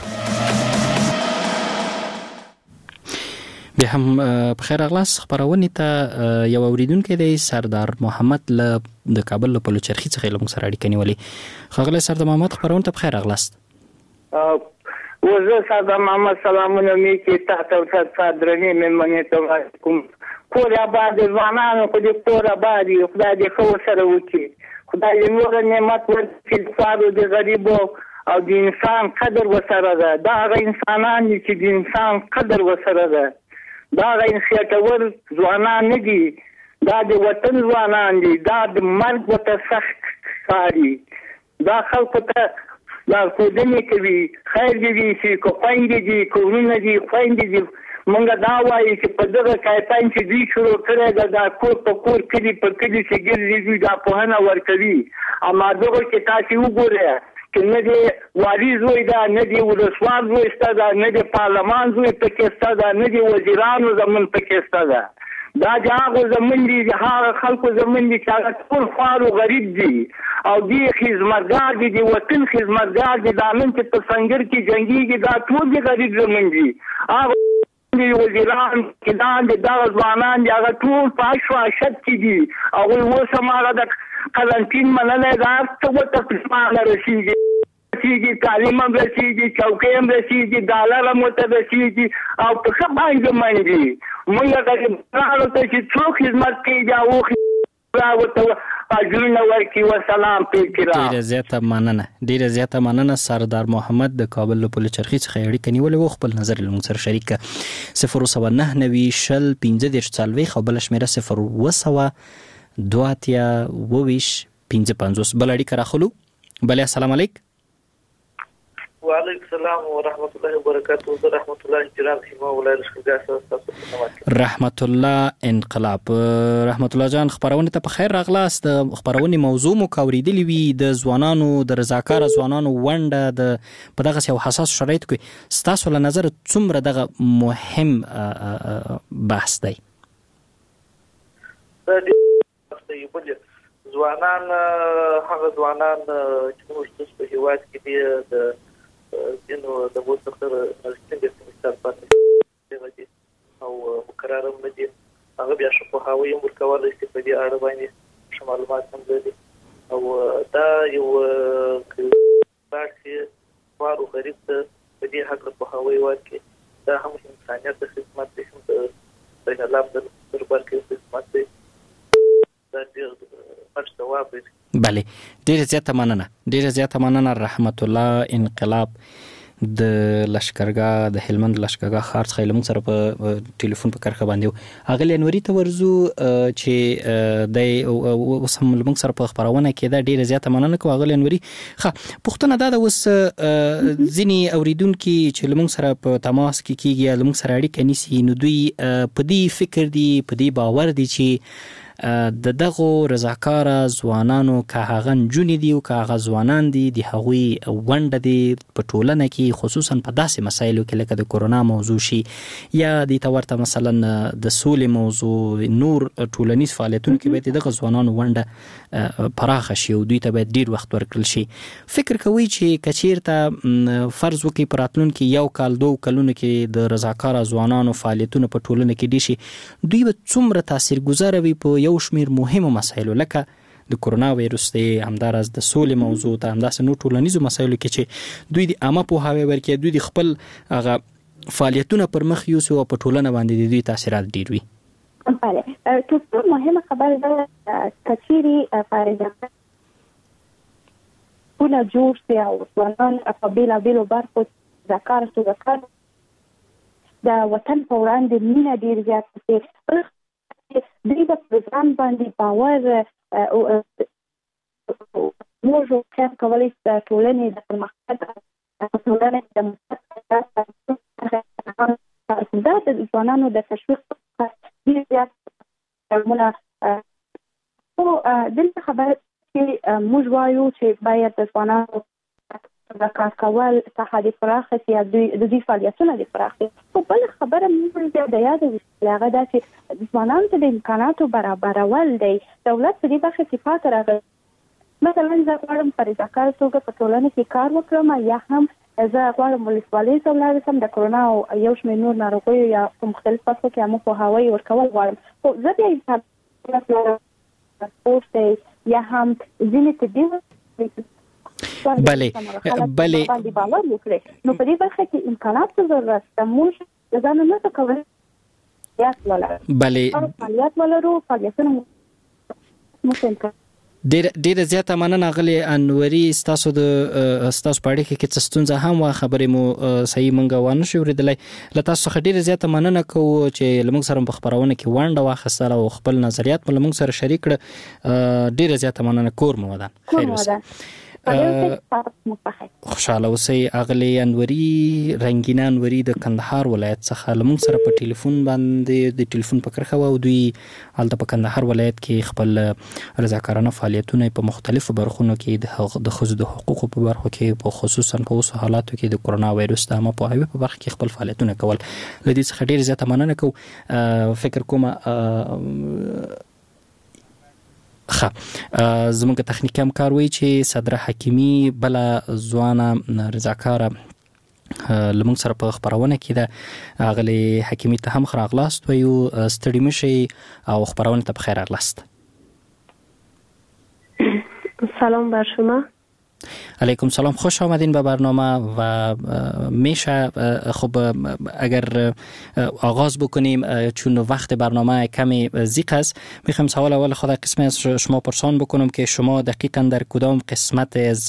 S3: بیا هم په خیر اغلاس خبرونه ته یو اوریدونکو دی سردار محمد له د کابل له پلوچرخي څخه له موږ سره اړیکه نیولې. خغله سردار محمد خبرونه ته په خیر اغلاس.
S8: وزه سردار محمد سلامونه می کې تاسو ته صدرنی ممنه ته کوم کور آباد ځوانانو کو دې کور آباد خدای دې خو سره وکړي. خدای دې نور نعمت ورکړي فارو دې غریبو او د انسان قدر وسره ده. دا هغه انسانان چې د انسان قدر وسره ده. دا غیر خیاطور ځوانان نه دي، دا د وطن ځوانان دي. دا د مرګ وته سخت کاری دا خلکو ته دا کودنې کوي. خیر دې چې کو خویندې دي کورونه دي خویندې دي. مونږ دا وایي چې په دغه کایپاین چې دوی شروع کړی ده دا کور په کور کلي په کلي چې ګرځي دا پوهنه ورکوي. اما دغه کې تاسې وګورئ چې نه دی والي زوی ده، نه دی ولسوال زوی شته ده، نه دی پارلمان زوی پکې شته ده، نه دی وزیرانو زمون پکې شته ده. دا د هغو زمون دي د هغه خلکو زمون دي چې هغه ټول خوار او غریب دي او دی خدمتګار دي د وطن خدمتګار دي. دا نن چې په سنګر کې جنګېږي دا ټول د غریب زمون دي. هغه دي وزیران کدان دي دغه ځوانان دي هغه ټول په عشو عشت کې دي. هغوی اوس هم هغه د قرنطین منلی دا څه ورته پسمانه رسېږي رسېږي تعلیم هم رسېږي چوکۍ هم رسېږي ډالر هم ورته رسېږي او په ښه باندې منډي. موږ غریبانو ته چې څوک خدمت کوي دا وخي ورته اجرونه ورکړي. وسلام پېکرا.
S3: ډېره زیاته مننه ډېره زیاته مننه سردار محمد د کابل له پلوچرخي څخه اړیکه نیولې وو. خپل نظر له موږ سره شریک کړه. صفر سوه نهه نوي شل پنځه دېرش څلوېښت او بله شمېره صفر اووه سوه دوه اتیا اووه ویشت پنځه پنځوس. بله اړیکه راخلو. بله السلام علیکم.
S9: وعلیکم السلام ورحمت الله وبرکاته. زه رحمت الله جناب حما ولایت لښکرګاه سره تاسو
S3: رحمت الله انقلاب. رحمت الله جان خبرونه ته په خیر راغلاست. د خبرونه موضوع مو کوریدلی وی د ځوانانو د رضاکار ځوانانو ونده د په دغه یو حساس شرایط کې ستاسو له نظر څومره دغه مهم بحث دی؟
S9: ځوانان هغه ځوانان چې موږ په هیواد کې دي د ینو د وڅخر څنګه څنګه پاتې او مقرره هم دي هغه بیا شو په هواوی هم ورکول چې په دې اړه باندې معلومات هم لري او دا یو کاري وارو غریب ته په دې حق په هواوی ورکړي. دا هم انسانیت د خدمت د د الله د دربار کې خدمت دی. دا ډېر
S3: بله ډېره زیاته مننه ډېره زیاته مننه رحمت الله انقلاب د لشکرګاه د هلمند لشکرګاه ښار څخه لمون سره په ټلیفون په کرخه باندې هغه لنوري ته ورزو چې د اوس هم لمون سره په خبرونه کې دا ډیره زیاته مننه کوي هغه لنوري ښه پښتنه دا د اوس ځینی اوریدونکو چې لمون سره په تماس کې کیږي لمون سره اړیکه نیسي نو دوی په دې فکر دي په دې باور دي چې د دغه رضاکار ځوانانو که هغه نجونې دي او که هغه ځوانان دي د هغوی ونډه دي په ټولنه کې خصوصا په داسې مسایلو کې لکه د کورونا موضوع شي یا د تورته مثلا د سولې موضوع نور ټولنیز فعالیتونو کې باید دغه ځوانانو ونډه پراخه شي او دوی ته باید ډیر وخت ورکړل شي. فکر کوي چې کچیرته فرض وکړي په راتلونکي یو کال دوه کلونو کې د رضاکار ځوانانو فعالیتونه په ټولنه کې دي شي دوی به څومره تاثیرګذار وي په یو شمیر مهمو مسایلو لکه د کورونا وایروس دی همدارس د سولې موضوع ته همداسې نور ټولنیزو مسایلو کې چې دوی د عامه پوهاوی ورکړي دوی د خپل هغه فعالیتونه پر مخ یوسي او په ټولنه باندې د دوی تاثیرات ډیر وي.
S5: بله ټول مهمه خبره ده کچيري فارغه کله جوړ شي او ځوانان په بیلا بیلو برخو ذکر تو ذکر د وطن په وړاندې مینه ډیر زیات شي دوی په پروګرام باندې باور موږ کار کولای شو د ټولنې د پرمختګ د ټولنې د پرمختګ د ځوانانو د تشویق ډیر زیات موږ او دلته خبره چې موږ وایو چې باید د ځوانانو د کار کول څخه د پراخه یا د دې فعالیتونو د پراخه او بل خبره موږ د یاد لغه دا چې ځوانانو ته د امکاناتو برابرول دی دولت په دې برخه کې فاتر راغلی مثلا زه غواړم په رضاکار توګه په ټولنه کې کار وکړم یا هم زه غواړم ولسوالۍ ته ولاړ شم د کورونا او یو شمېر نور ناروغیو یا په مختلف برخو کې هم پوهاوی ورکول غواړم خو زه بیا پوسټ یا هم ځینې طبي
S3: بله بله
S5: باندې باور وکړي نو په دې برخه کې امکانات ضرورت ده موږ ځان نه کوو یا ولر
S3: بله
S5: فعالیت ولرو فعالیتونه ممکن
S3: ډیر ډیر زیاته مننه غلي انوري ستاسو د ستاسو پاړې کې څه ستونزه هم وا خبرې مو صحیح مونږ وانه شو ورېدلای له تاسو ډیر زیاته مننه کوو چې لمونږ سره په خبرونه کې ونډه واخیستله او خپل نظریات په لمونږ سره شریک کړ ډیر زیاته مننه کور مو ودان
S5: خیر اوسه
S3: خوشاله اوسئ. اغلی انوري رنگینه انوري د کندهار ولایت څخه لمونږ سره په ټلیفون باندې د ټلیفون په کرخه و او دوی هلته په کندهار ولایت کې خپل رضاکارانه فعالیتونه په مختلفو برخونو کې د ښځو د حقوقو په برخو کې په خصوصا په اوسو حالاتو کې د کورونا وایروس د عامه پوهاوي په برخه کې خپل فعالیتونه کول له دې څخه ډیر زیاته مننه کوم. فکر کوم خا زموږ تخنیکی همکار وی چې صدر حکیمی بل ځوانه رضاکاره لمونږ سره په خبرونه کې ده اغلی حکیمی ته هم خراغلاست و یو ستړي مشي او خبرونه ته بخیر اغلاست.
S7: سلام بر شما.
S3: علیکم سلام، خوش آمدین به برنامه و میشه خب اگر آغاز بکنیم چون وقت برنامه کمی ضیق است میخوایم سوال اول خود قسمی از شما پرسان بکنم که شما دقیقاً در کدام قسمت از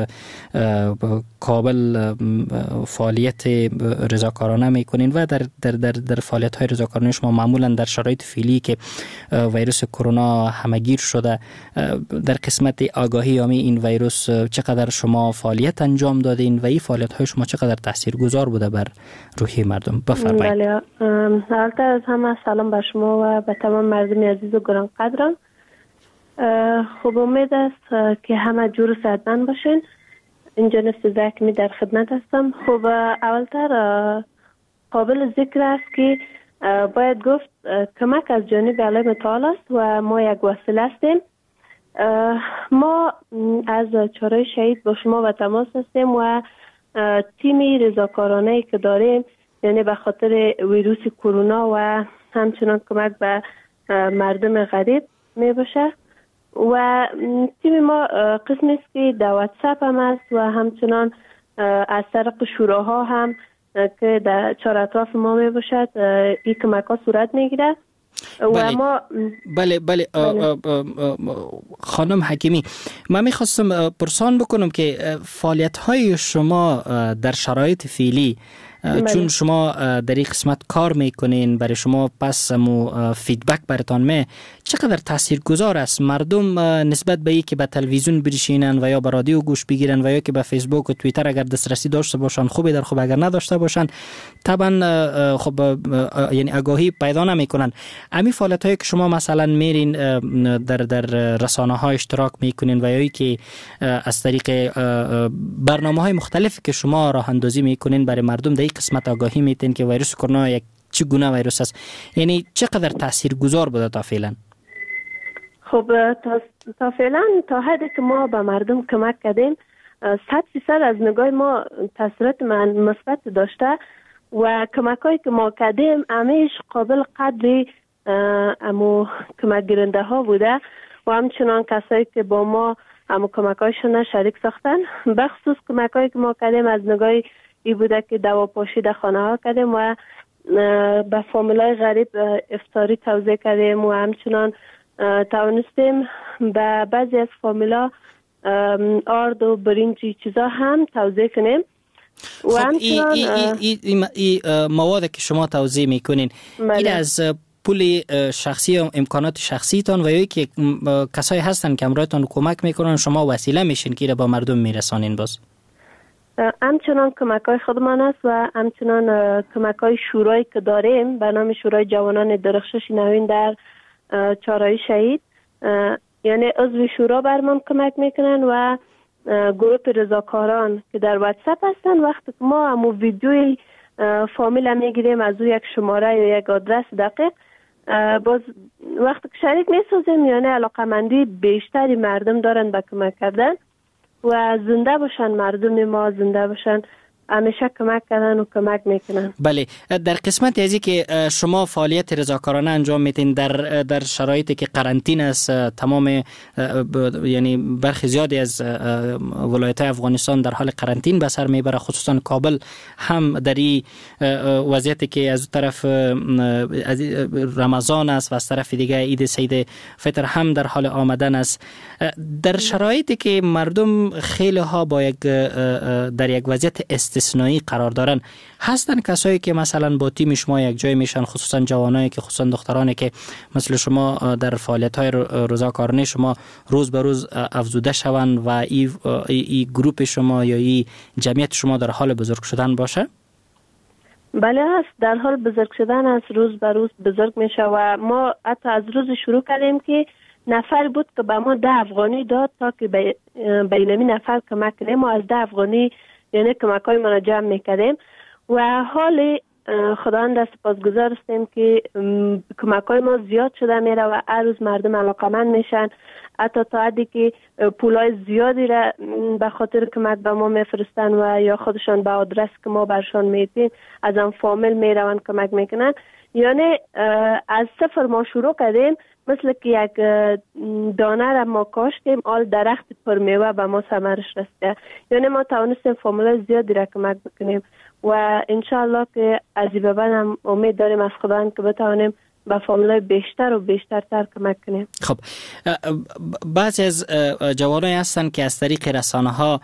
S3: کابل فعالیت رضاکارانه میکنین و در در در در فعالیت های رضاکارانه شما معمولا در شرایط فعلی که ویروس کرونا همگیر شده در قسمت آگاهی یامی این ویروس چقدر شما فعالیت انجام دادین و این فعالیت های شما چقدر تاثیرگذار بوده بر روحی مردم؟ بفرمایید.
S7: بله، البته از همه سلام بر شما و به تمام مردم عزیز و گرانقدرم. خب امید است که همه جور و صحتمند باشین. اینجا نفس زکمی در خدمت هستم. خب اولتر قابل ذکر است که باید گفت کمک از جانب الله متعال است و ما یک وسیله هستیم. ما از چهارراه شهید با شما و تماس هستیم و تیمی رضاکارانه که داریم، یعنی به خاطر ویروس کرونا و همچنان کمک به مردم غریب می باشه و تیم ما قسمی است که در واتساپ هم است و همچنان از طریق شوراها هم که در چهار اطراف ما می باشد این کمک ها صورت می گیرد و ما
S3: بله بله, بله. خانم حکیمی، من میخواستم پرسان بکنم که فعالیت های شما در شرایط فعلی، چون شما در این قسمت کار میکنین، برای شما پس مو فیدبک براتان می چقدر تاثیرگذار است؟ مردم نسبت به اینکه به تلویزیون بشینن و یا به رادیو گوش بگیرن و یا که به فیسبوک و توییتر اگر دسترسی داشته باشن خوبه، در خوب اگر نداشته باشن طبعا خب یعنی آگاهی پیدا نمیکنن. امی فعالیت هایی که شما مثلا میرین در در رسانه ها اشتراک میکنین و یا که از طریق برنامه های مختلفی که شما راه اندازی میکنین برای مردم در این قسمت آگاهی میتین که ویروس کرونا یک چگونه ویروس است، یعنی چقدر تاثیرگذار بوده تا فعلا؟
S7: خب تا, تا فعلا تا حدی که ما به مردم کمک کردیم صد فیصد از نگاه ما تاثیرات مثبت داشته و کمکایی که ما کردیم همیش قابل قدر امو کمک گیرنده ها بوده و همچنان کسایی که با ما امو کمکایشون شریک ساختن. بخصوص کمکایی که ما کردیم از نگاه ای بوده که دوا پاشی در خانه ها کردیم و به فامیلای غریب افطاری توزیع کردیم و همچنان توانستیم به بعضی از فامیلا آرد و برنجی چیزا هم توزیع کنیم.
S3: و خب ای, ای, ای, ای, ای مواد که شما توزیع میکنین این از پول شخصی و امکانات شخصی تان و یا که کسایی هستن که امرایتان کمک میکنن شما وسیله میشین که با مردم میرسانین؟ باز
S7: همچنان کمک های خودمان است و همچنان کمک های شورایی که داریم به نام شورای جوانان درخشش نوین در چهارراه شهید، یعنی عضو شورا برمان کمک میکنن و گروه رضاکاران که در واتساپ هستن. وقتی که ما همو ویدیوی فامیل میگیریم از او یک شماره یا یک آدرس دقیق، باز وقتی که شریک میسازیم یعنی علاقمندی بیشتری مردم دارن به کمک کردن و زنده باشن، مردم ما زنده باشن، همیشه کمک کردن و کمک میکنن.
S3: بله، در قسمت ازی که شما فعالیت رضاکارانه انجام میتین در در شرایطی که قرنطینه است، تمام یعنی برخی زیادی از ولایت افغانستان در حال قرنطینه به سر میبره، خصوصا کابل هم در این وضعیتی که از طرف رمضان است و از طرف دیگه عید سید فطر هم در حال آمدن است. در شرایطی که مردم خیلی ها با یک در یک وضعیت استثنایی قرار دارن، هستن کسایی که مثلا با تیم شما یک جای میشن، خصوصا جوانایی که خصوصا دخترانی که مثل شما در فعالیت‌های رضاکارانه شما روز به روز افزوده شون و این ای گروپ شما یا این جمعیت شما در حال بزرگ شدن باشه؟
S7: بله هست، در حال بزرگ شدن است، روز به روز بزرگ میشه و ما حتی از روز شروع کردیم که نفر بود که به ما ده افغانی داد تا که به اینمی نفر کمک کنیم. ما از ده افغانی یعنی کمک های ما را جمع میکردیم و حال خداوند سپاسگزار هستیم که کمک های ما زیاد شده میره و هر روز مردم علاقمند میشن، حتی تا حدی که پولای زیادی را به خاطر کمک به ما میفرستن و یا خودشان به آدرس که ما برشان میتیم از آن فامیل میروند کمک میکنن. یعنی از صفر ما شروع کردیم، مثل که یک دانه را ما کاشتیم، آل درخت پر میوه به ما ثمرش رسیده. یعنی ما توانستیم فامیل زیادی را کمک بکنیم و انشاءالله که از این به بعد هم امید داریم از خداوند که بتوانیم به فامیلای بیشتر و بیشتر تر کمک کنیم.
S3: خب بعضی از جوانایی هستن که از طریق رسانه ها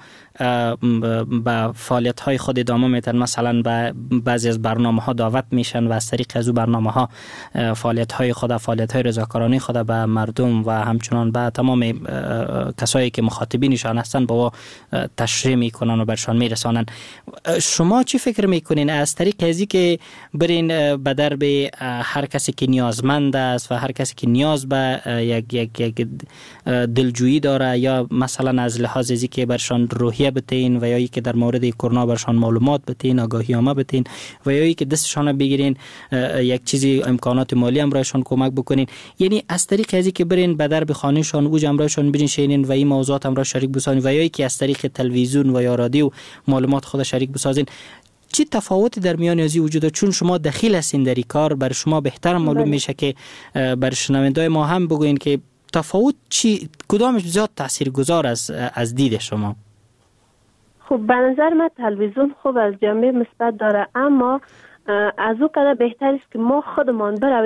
S3: به فعالیت های خود ادامه میتن، مثلا به بعضی از برنامه ها دعوت میشن و از طریق از او برنامه ها فعالیت های خود فعالیت های رضاکارانه خود به مردم و همچنان به تمام کسایی که مخاطبینشان هستن با تشریح میکنن و برشان میرسانن. شما چی فکر میکنین از طریق ازی که برین به درب هر کسی که نیازمند است و هر کسی که نیاز به یک یک یک دلجویی داره، یا مثلا از لحاظ ازی که برشان روحیه بتین و یا ای که در مورد کرونا برشان معلومات بتین، آگاهی عامه بتین و یا ای که دستشان بگیرین یک چیزی امکانات مالی هم برایشان کمک بکنین، یعنی از طریق ازی که برین به درب خانهشان اوج امرایشان برین شینین و این موضوعات هم را شریک بسازین و یا ای که از طریق تلویزیون و یا رادیو معلومات خود شریک بسازین، چی تفاوتی در میان ازی وجود؟ چون شما دخیل هستین در این کار، برای شما بهتر معلوم میشه که برای شنوندای ما هم بگوین که تفاوت چی، کدامش زیاد تاثیرگذار است از دید شما؟
S7: خب به نظر من تلویزیون خوب از جنبه مثبت داره، اما از او کده بهتر است که ما خودمان برویم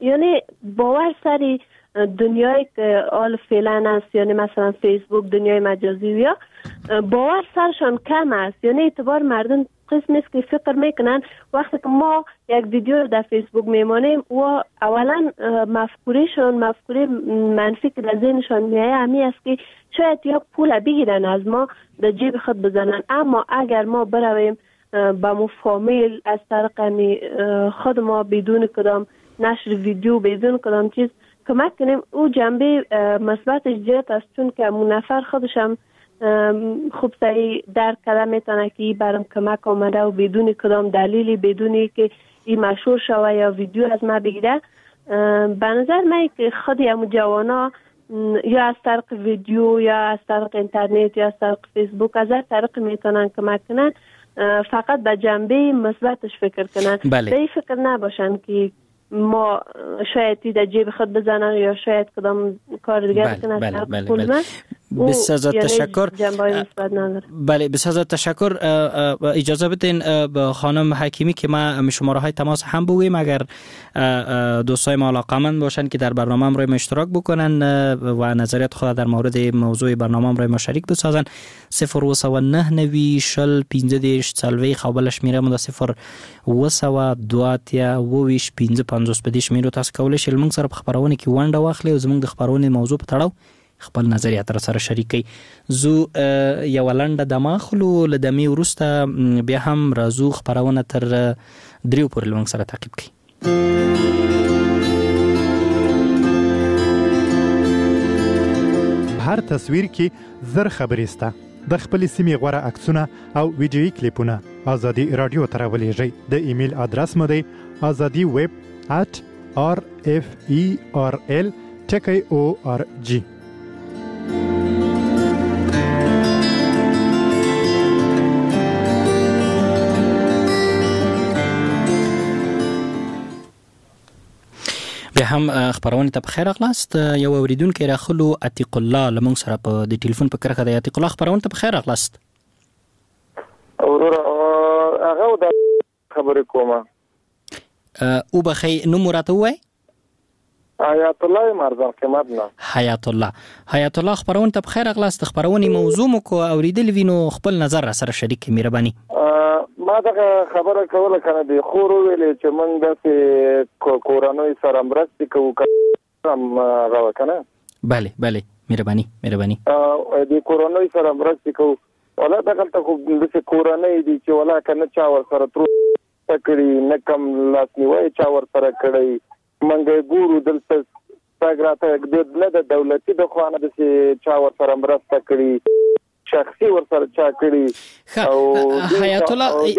S7: یعنی باور سری دنیای که آل فعلا است، یعنی مثلا فیسبوک دنیای مجازی یا باور سرشان کم است. یعنی اعتبار مردم قسمی است که فکر میکنن وقتی که ما یک ویدیو در فیسبوک میمانیم و اولا مفکورهشان مفکوره منفی که در ذهنشان میایه همی است که شاید یا پول بگیرن از ما در جیب خود بزنن. اما اگر ما برویم با مو فامیل از طریق خود ما بدون کدام نشر ویدیو بدون کدام چیز کمک کنیم، او جنبه مثبتش زیاد است، چون که اون نفر خودش هم خوب سری درک کرده میتونه که برام کمک آمده و بدون کدام دلیلی، بدونی که این مشهور شوه یا ویدیو از ما بگیره. به نظر من که خود همون جوانا یا از طریق ویدیو یا از طریق اینترنت یا از طریق فیسبوک از هر طریق میتونن کمک کنن، فقط به جنبه مثبتش فکر کنن.
S3: بله.
S7: به این فکر نباشن که ما شاید در جیب خود بزنن یا شاید کدام کار دیگر بکنن.
S3: بله بله بله, بله. بسیار تشکر. بله بسیار تشکر. اجازه بدین به خانم حکیمی که ما شماره های تماس هم بگویم اگر دوستای ما علاقه‌مند باشن که در برنامه هم روی اشتراک بکنن و نظریات خود در مورد موضوع برنامه هم روی ما شریک بسازن. صفر و سو نه نوی شل پینزه دیش سلوی خوابلش میره مده صفر و سو دواتیا وویش پینزه پانزوس بدیش میرو. تاسو کولی شئ موږ سره په خبرونه کې ونډه واخلئ او زموږ د خبرونې موضوع په تړاو خپل نظریات را سره شریک کړئ. زو یو لنډه دمه اخلو، له دمې وروسته بیا هم راځو خبرونه تر دریو پورې موږ سره تعقیب کړئ.
S10: هر تصویر کې زر خبرې سته. د خپل سیمې غوره عکسونه او ویډیویي کلیپونه ازادي رادیو ته راولېږئ. د ایمیل ادرس مو دی azadi web at r f e r l ټکی او ار جی.
S3: بیا هم خبرونه ته بخیر اغلاست. یو اوریدونکو راخلو عتیق الله لمون سره په د ټلیفون په کرخه د عتیق الله خبرونه ته بخیر اغلاست.
S11: اورور هغه د خبرې کومه
S3: او بخی نو مراد وای
S11: حیات الله مرزا قیمت نه
S3: حیات الله حیات الله خبرونه ته بخیر اغلاست. خبرونه موضوع مو کو اوریدل وینو خپل نظر را سره شریک مهرباني.
S11: ما دا خبره کوله کنه د خور ویلې چې موږ د کورونو سره مرسته کوو کوم غوا کنه.
S3: بله بله مهرباني مهرباني.
S11: د کورونو سره مرسته کوو ولا دغه ته خو د کورونو دي چې ولا کنه چا ور سره تر تکړی نه کم لاس نیوي چا ور سره کړی منګ ګورو دلته څنګه د نه د دولتي د خوانه د چا ور سره مرسته کړی شخصي ور سره چا کړی
S3: او حیات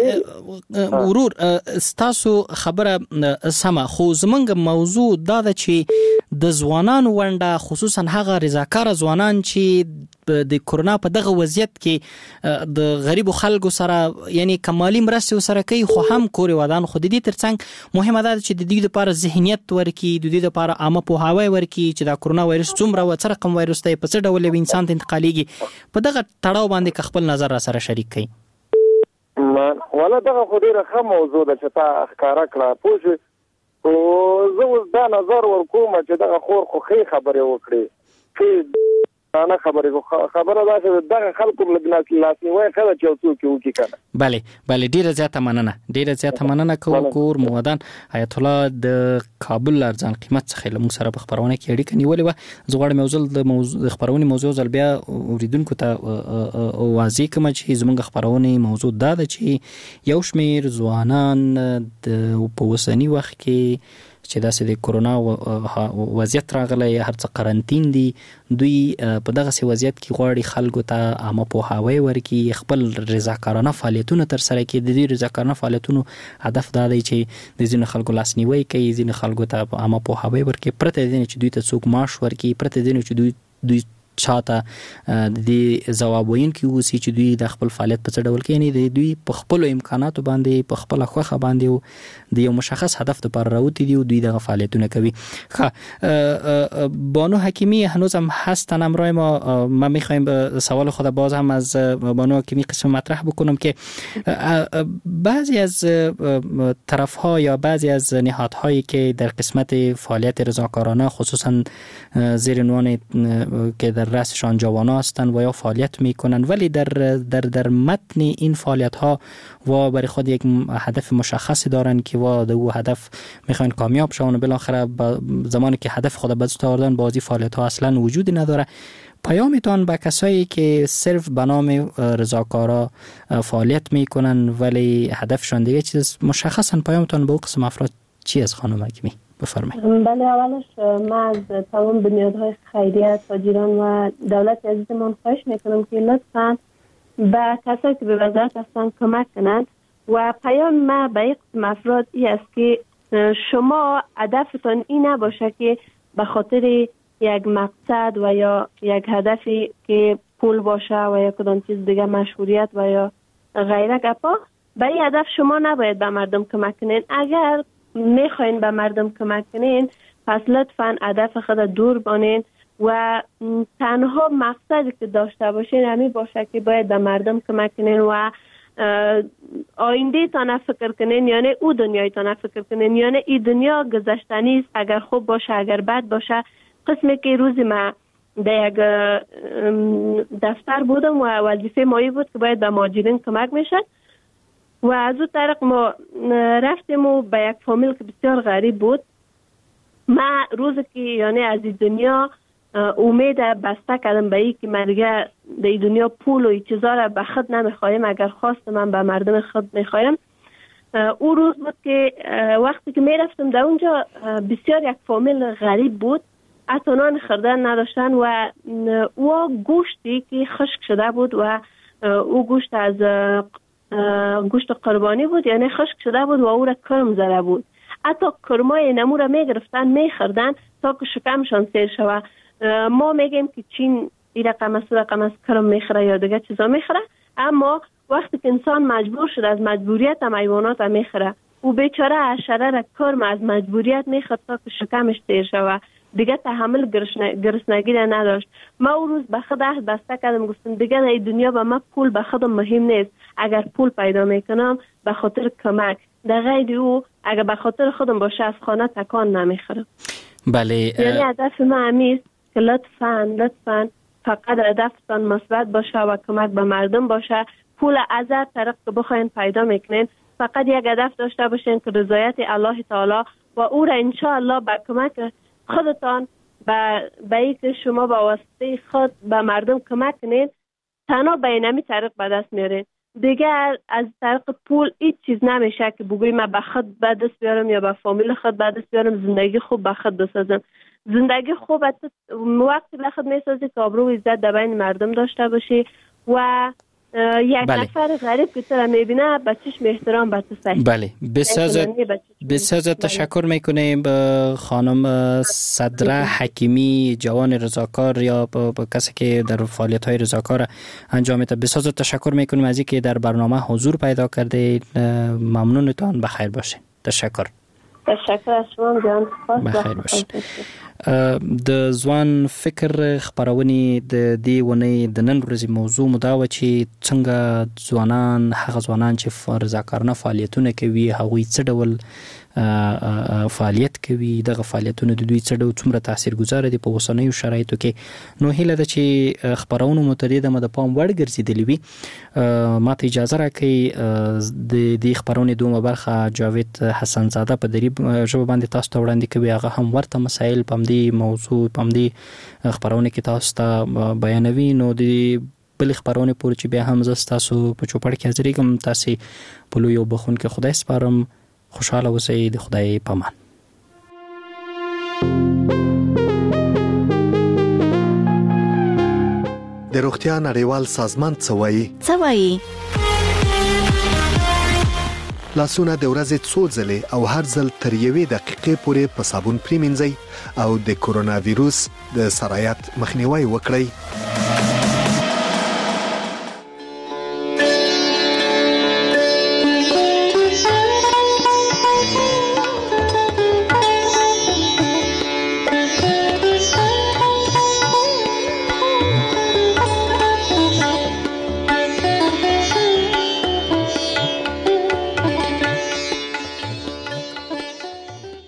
S3: الله ورور ستاسو خبره سمه خو زمونږ موضوع دا ده چې د ځوانانو ونډه خصوصا هغه رضاکار ځوانان چې د کورونا په دغه وضعیت کې د غریب خلکو سره یعنی کمالي مرسته سره کوي خو هم کور ودان خو د دې ترڅنګ مهمه ده چې د دې لپاره ذهنیت ورکي، د دې لپاره عامه پوهاوی ورکي چې دا کورونا وایرس څومره و څه رقم وایرس دی، په څه ډول انسان ته انتقالېږي. په دغه تړاو باندې خپل نظر را سره شریک کړئ.
S11: ولا دغه خو ډیره ښه موضوع ده چې تا ښکارا کړه پوه او زه اوس دا نظر ورکوم چې دغه خور خو ښې خبرې وکړي چې انا خبره خبره دا چې دغه خلکو لګناس لاسنی وای خبره چې څوک وکي کنه.
S3: بله بله ډیره زیاته مننه ډیره زیاته مننه کوم کور مودان حیات الله د کابل ارزان قیمت څخه لمو سره په خبرونه کې اړیکه نیولې و. زه غواړم موضوع د موضوع خبرونه موضوع ځل بیا اوریدونکو ته واضح کوم چې زموږ خبرونه موضوع دا ده چې یو شمیر ځوانان د په وسنی وخت کې چې داسې د کورونا وضعیت راغلی هر څه قرنطین دي، دوی په دغه سي وضعیت کې غواړي خلکو ته عامه پوهاوی ورکړي، خپل رضاکارانه فعالیتونه تر سره کړي. د دې رضاکارانه فعالیتونو هدف دا دی چې د ځینو خلکو لاسنیوي کوي، ځینو خلکو ته عامه پوهاوی ورکړي، پرته د دې چې دوی ته څوک معاش ورکړي، پرته د دې چې دوی دوی چاته د دې ځواب ویونکي اوسي چې دوی د خپل فعالیت په څه ډول کې یعنی د دوی په خپل امکاناتو باندې په خپل خوخه باندې د یو مشخص هدف لپاره راوتی دي او دوی دغه فعالیتونه کوي. خب بانو حکیمی هنوز هم هستن همراه ما. ما میخوایم سوال خود باز هم از بانو حکیمی قسم مطرح بکنم که بعضی از طرف ها یا بعضی از نهادهایی که در قسمت فعالیت رضاکارانه خصوصا زیر عنوان که در رأسشان جوانا هستند و یا فعالیت میکنن ولی در در در متن این فعالیت ها و برای خود یک هدف مشخصی دارن که و در او هدف میخوان کامیاب شون و بالاخره زمانی که هدف خود به دست آوردن بازی فعالیت ها اصلا وجودی نداره. پیامتان به کسایی که صرف به نام رضاکارا فعالیت میکنن ولی هدفشان دیگه چیز مشخصا، پیامتان به اون قسم افراد چی از خانم حکیمی؟ بفرمایید.
S7: بله، اولش من از تمام بنیادهای خیریه، تاجران و دولت عزیزمان خواهش میکنم که لطفاً به کسایی که به وضعیت هستن کمک کنند و پیام ما به یک قسم افراد ای است که شما هدفتان این نباشه که به خاطر یک مقصد و یا یک هدفی که پول باشه و یا کدام چیز دیگه، مشهوریت و یا غیره گپا، به این هدف شما نباید به مردم کمک کنین. اگر میخواین به مردم کمک کنین پس لطفاً هدف خود دور بانین و تنها مقصدی که داشته باشین همین باشه که باید به مردم کمک کنین و آینده تانه فکر کنین، یعنی او دنیای تانه فکر کنین، یعنی این دنیا گذشتنی است، اگر خوب باشه اگر بد باشه. قسمی که روزی ما در یک دفتر بودم و وظیفه مایی بود که باید به مهاجرین کمک میشد و از اون طریق ما رفتیم و به یک فامیل که بسیار غریب بود. ما روزی که یعنی از این دنیا امید بسته کردم به این که من دیگه در این دنیا پول و این چیزا را به خود نمیخوایم، اگر خواست من به مردم خود میخوایم. او روز بود که وقتی که میرفتم در اونجا بسیار یک فامیل غریب بود، حتی نان خوردن نداشتن و او گوشتی که خشک شده بود و او گوشت از گوشت قربانی بود، یعنی خشک شده بود و او را کرم زده بود. حتی کرمای نمو را میگرفتن میخوردن تا که شکمشان سیر شود. ما میگیم که چین این رقم است رقم است کرم میخوره یا دیگه چیزا میخوره، اما وقتی که انسان مجبور شد از مجبوریت هم حیوانات هم میخوره، او بیچاره حشره را کرم از مجبوریت میخورد تا که شکمش سیر شود، دیگه تحمل گرسنگی را نداشت. ما اون روز به خود عهد بسته کردم، گفتم دیگه در دنیا به من پول به خودم مهم نیست، اگر پول پیدا میکنم به خاطر کمک، در غیر او اگر به خاطر خودم باشه از خانه تکان نمیخورم.
S3: بله،
S7: یعنی هدف ما همیست که لطفاً لطفاً فقط هدفتان مثبت باشه و کمک به مردم باشه. پول از هر طریق که بخواین پیدا میکنین فقط یک هدف داشته باشین که رضایت الله تعالی و او را انشاءالله با کمک خودتان به به که شما با واسطه خود به مردم کمک کنین، تنها به اینمی طریق به دست میارین. دیگه از طریق پول هیچ چیز نمیشه که بگوی من به خود به دست بیارم یا به فامیل خود به دست بیارم، زندگی خوب به خود بسازم. زندگی خوب وقتی به خود میسازی که آبرو و عزت در بین مردم داشته باشی و یک بله. نفر غریب که تو را میبینه به چشم احترام به تو سعی.
S3: بله، بسیار تشکر میکنیم به خانم صدره حکیمی، جوان رضاکار یا با کسی که در فعالیت های رضاکار انجام میده. بسیار تشکر میکنیم از اینکه در برنامه حضور پیدا کرده. ممنونتان، بخیر باشین. تشکر.
S7: تشکر از شما جان.
S3: بخیر باشین. د ځوان فکر خبرونې د دې ونې د نن ورځې موضوع مو دا و چې څنګه ځوانان هغه ځوانان چې رضاکارانه فعالیتونه کوي هغوی څه ډول فعالیت کوي، دغه فعالیتونه د دوی څه ډول څومره تاثیرګذار دي په اوسنیو شرایطو کې. نو هیله ده چې خبرونه مو تر دې دمه د پام وړ ګرځېدلې وي. ماته اجازه راکړئ د دې خبرونې دومره برخه جاوید حسن زاده په دری ژبه باندې تاسو ته وړاندې کوي. هغه هم ورته مسایل په دې موضوع په دې خبرونه کې تاسو ته بیانوي. نو د بل خبرونه پورې چې بیا هم زه تاسو په چوپړ کې حاضر یم، تاسو په لوی او بخونکي خدای سپارم. خوشاله اوسئ. د خدای په امان.
S12: د روغتیا نړیوال سازمان څه وایي؟
S6: څه وایي؟
S12: لاسونه د ورځې څو ځلې او هر ځل تر یوې دقیقې پورې په صابون پریمنځئ او د کورونا وایروس د سرایت مخنیوي وکړئ.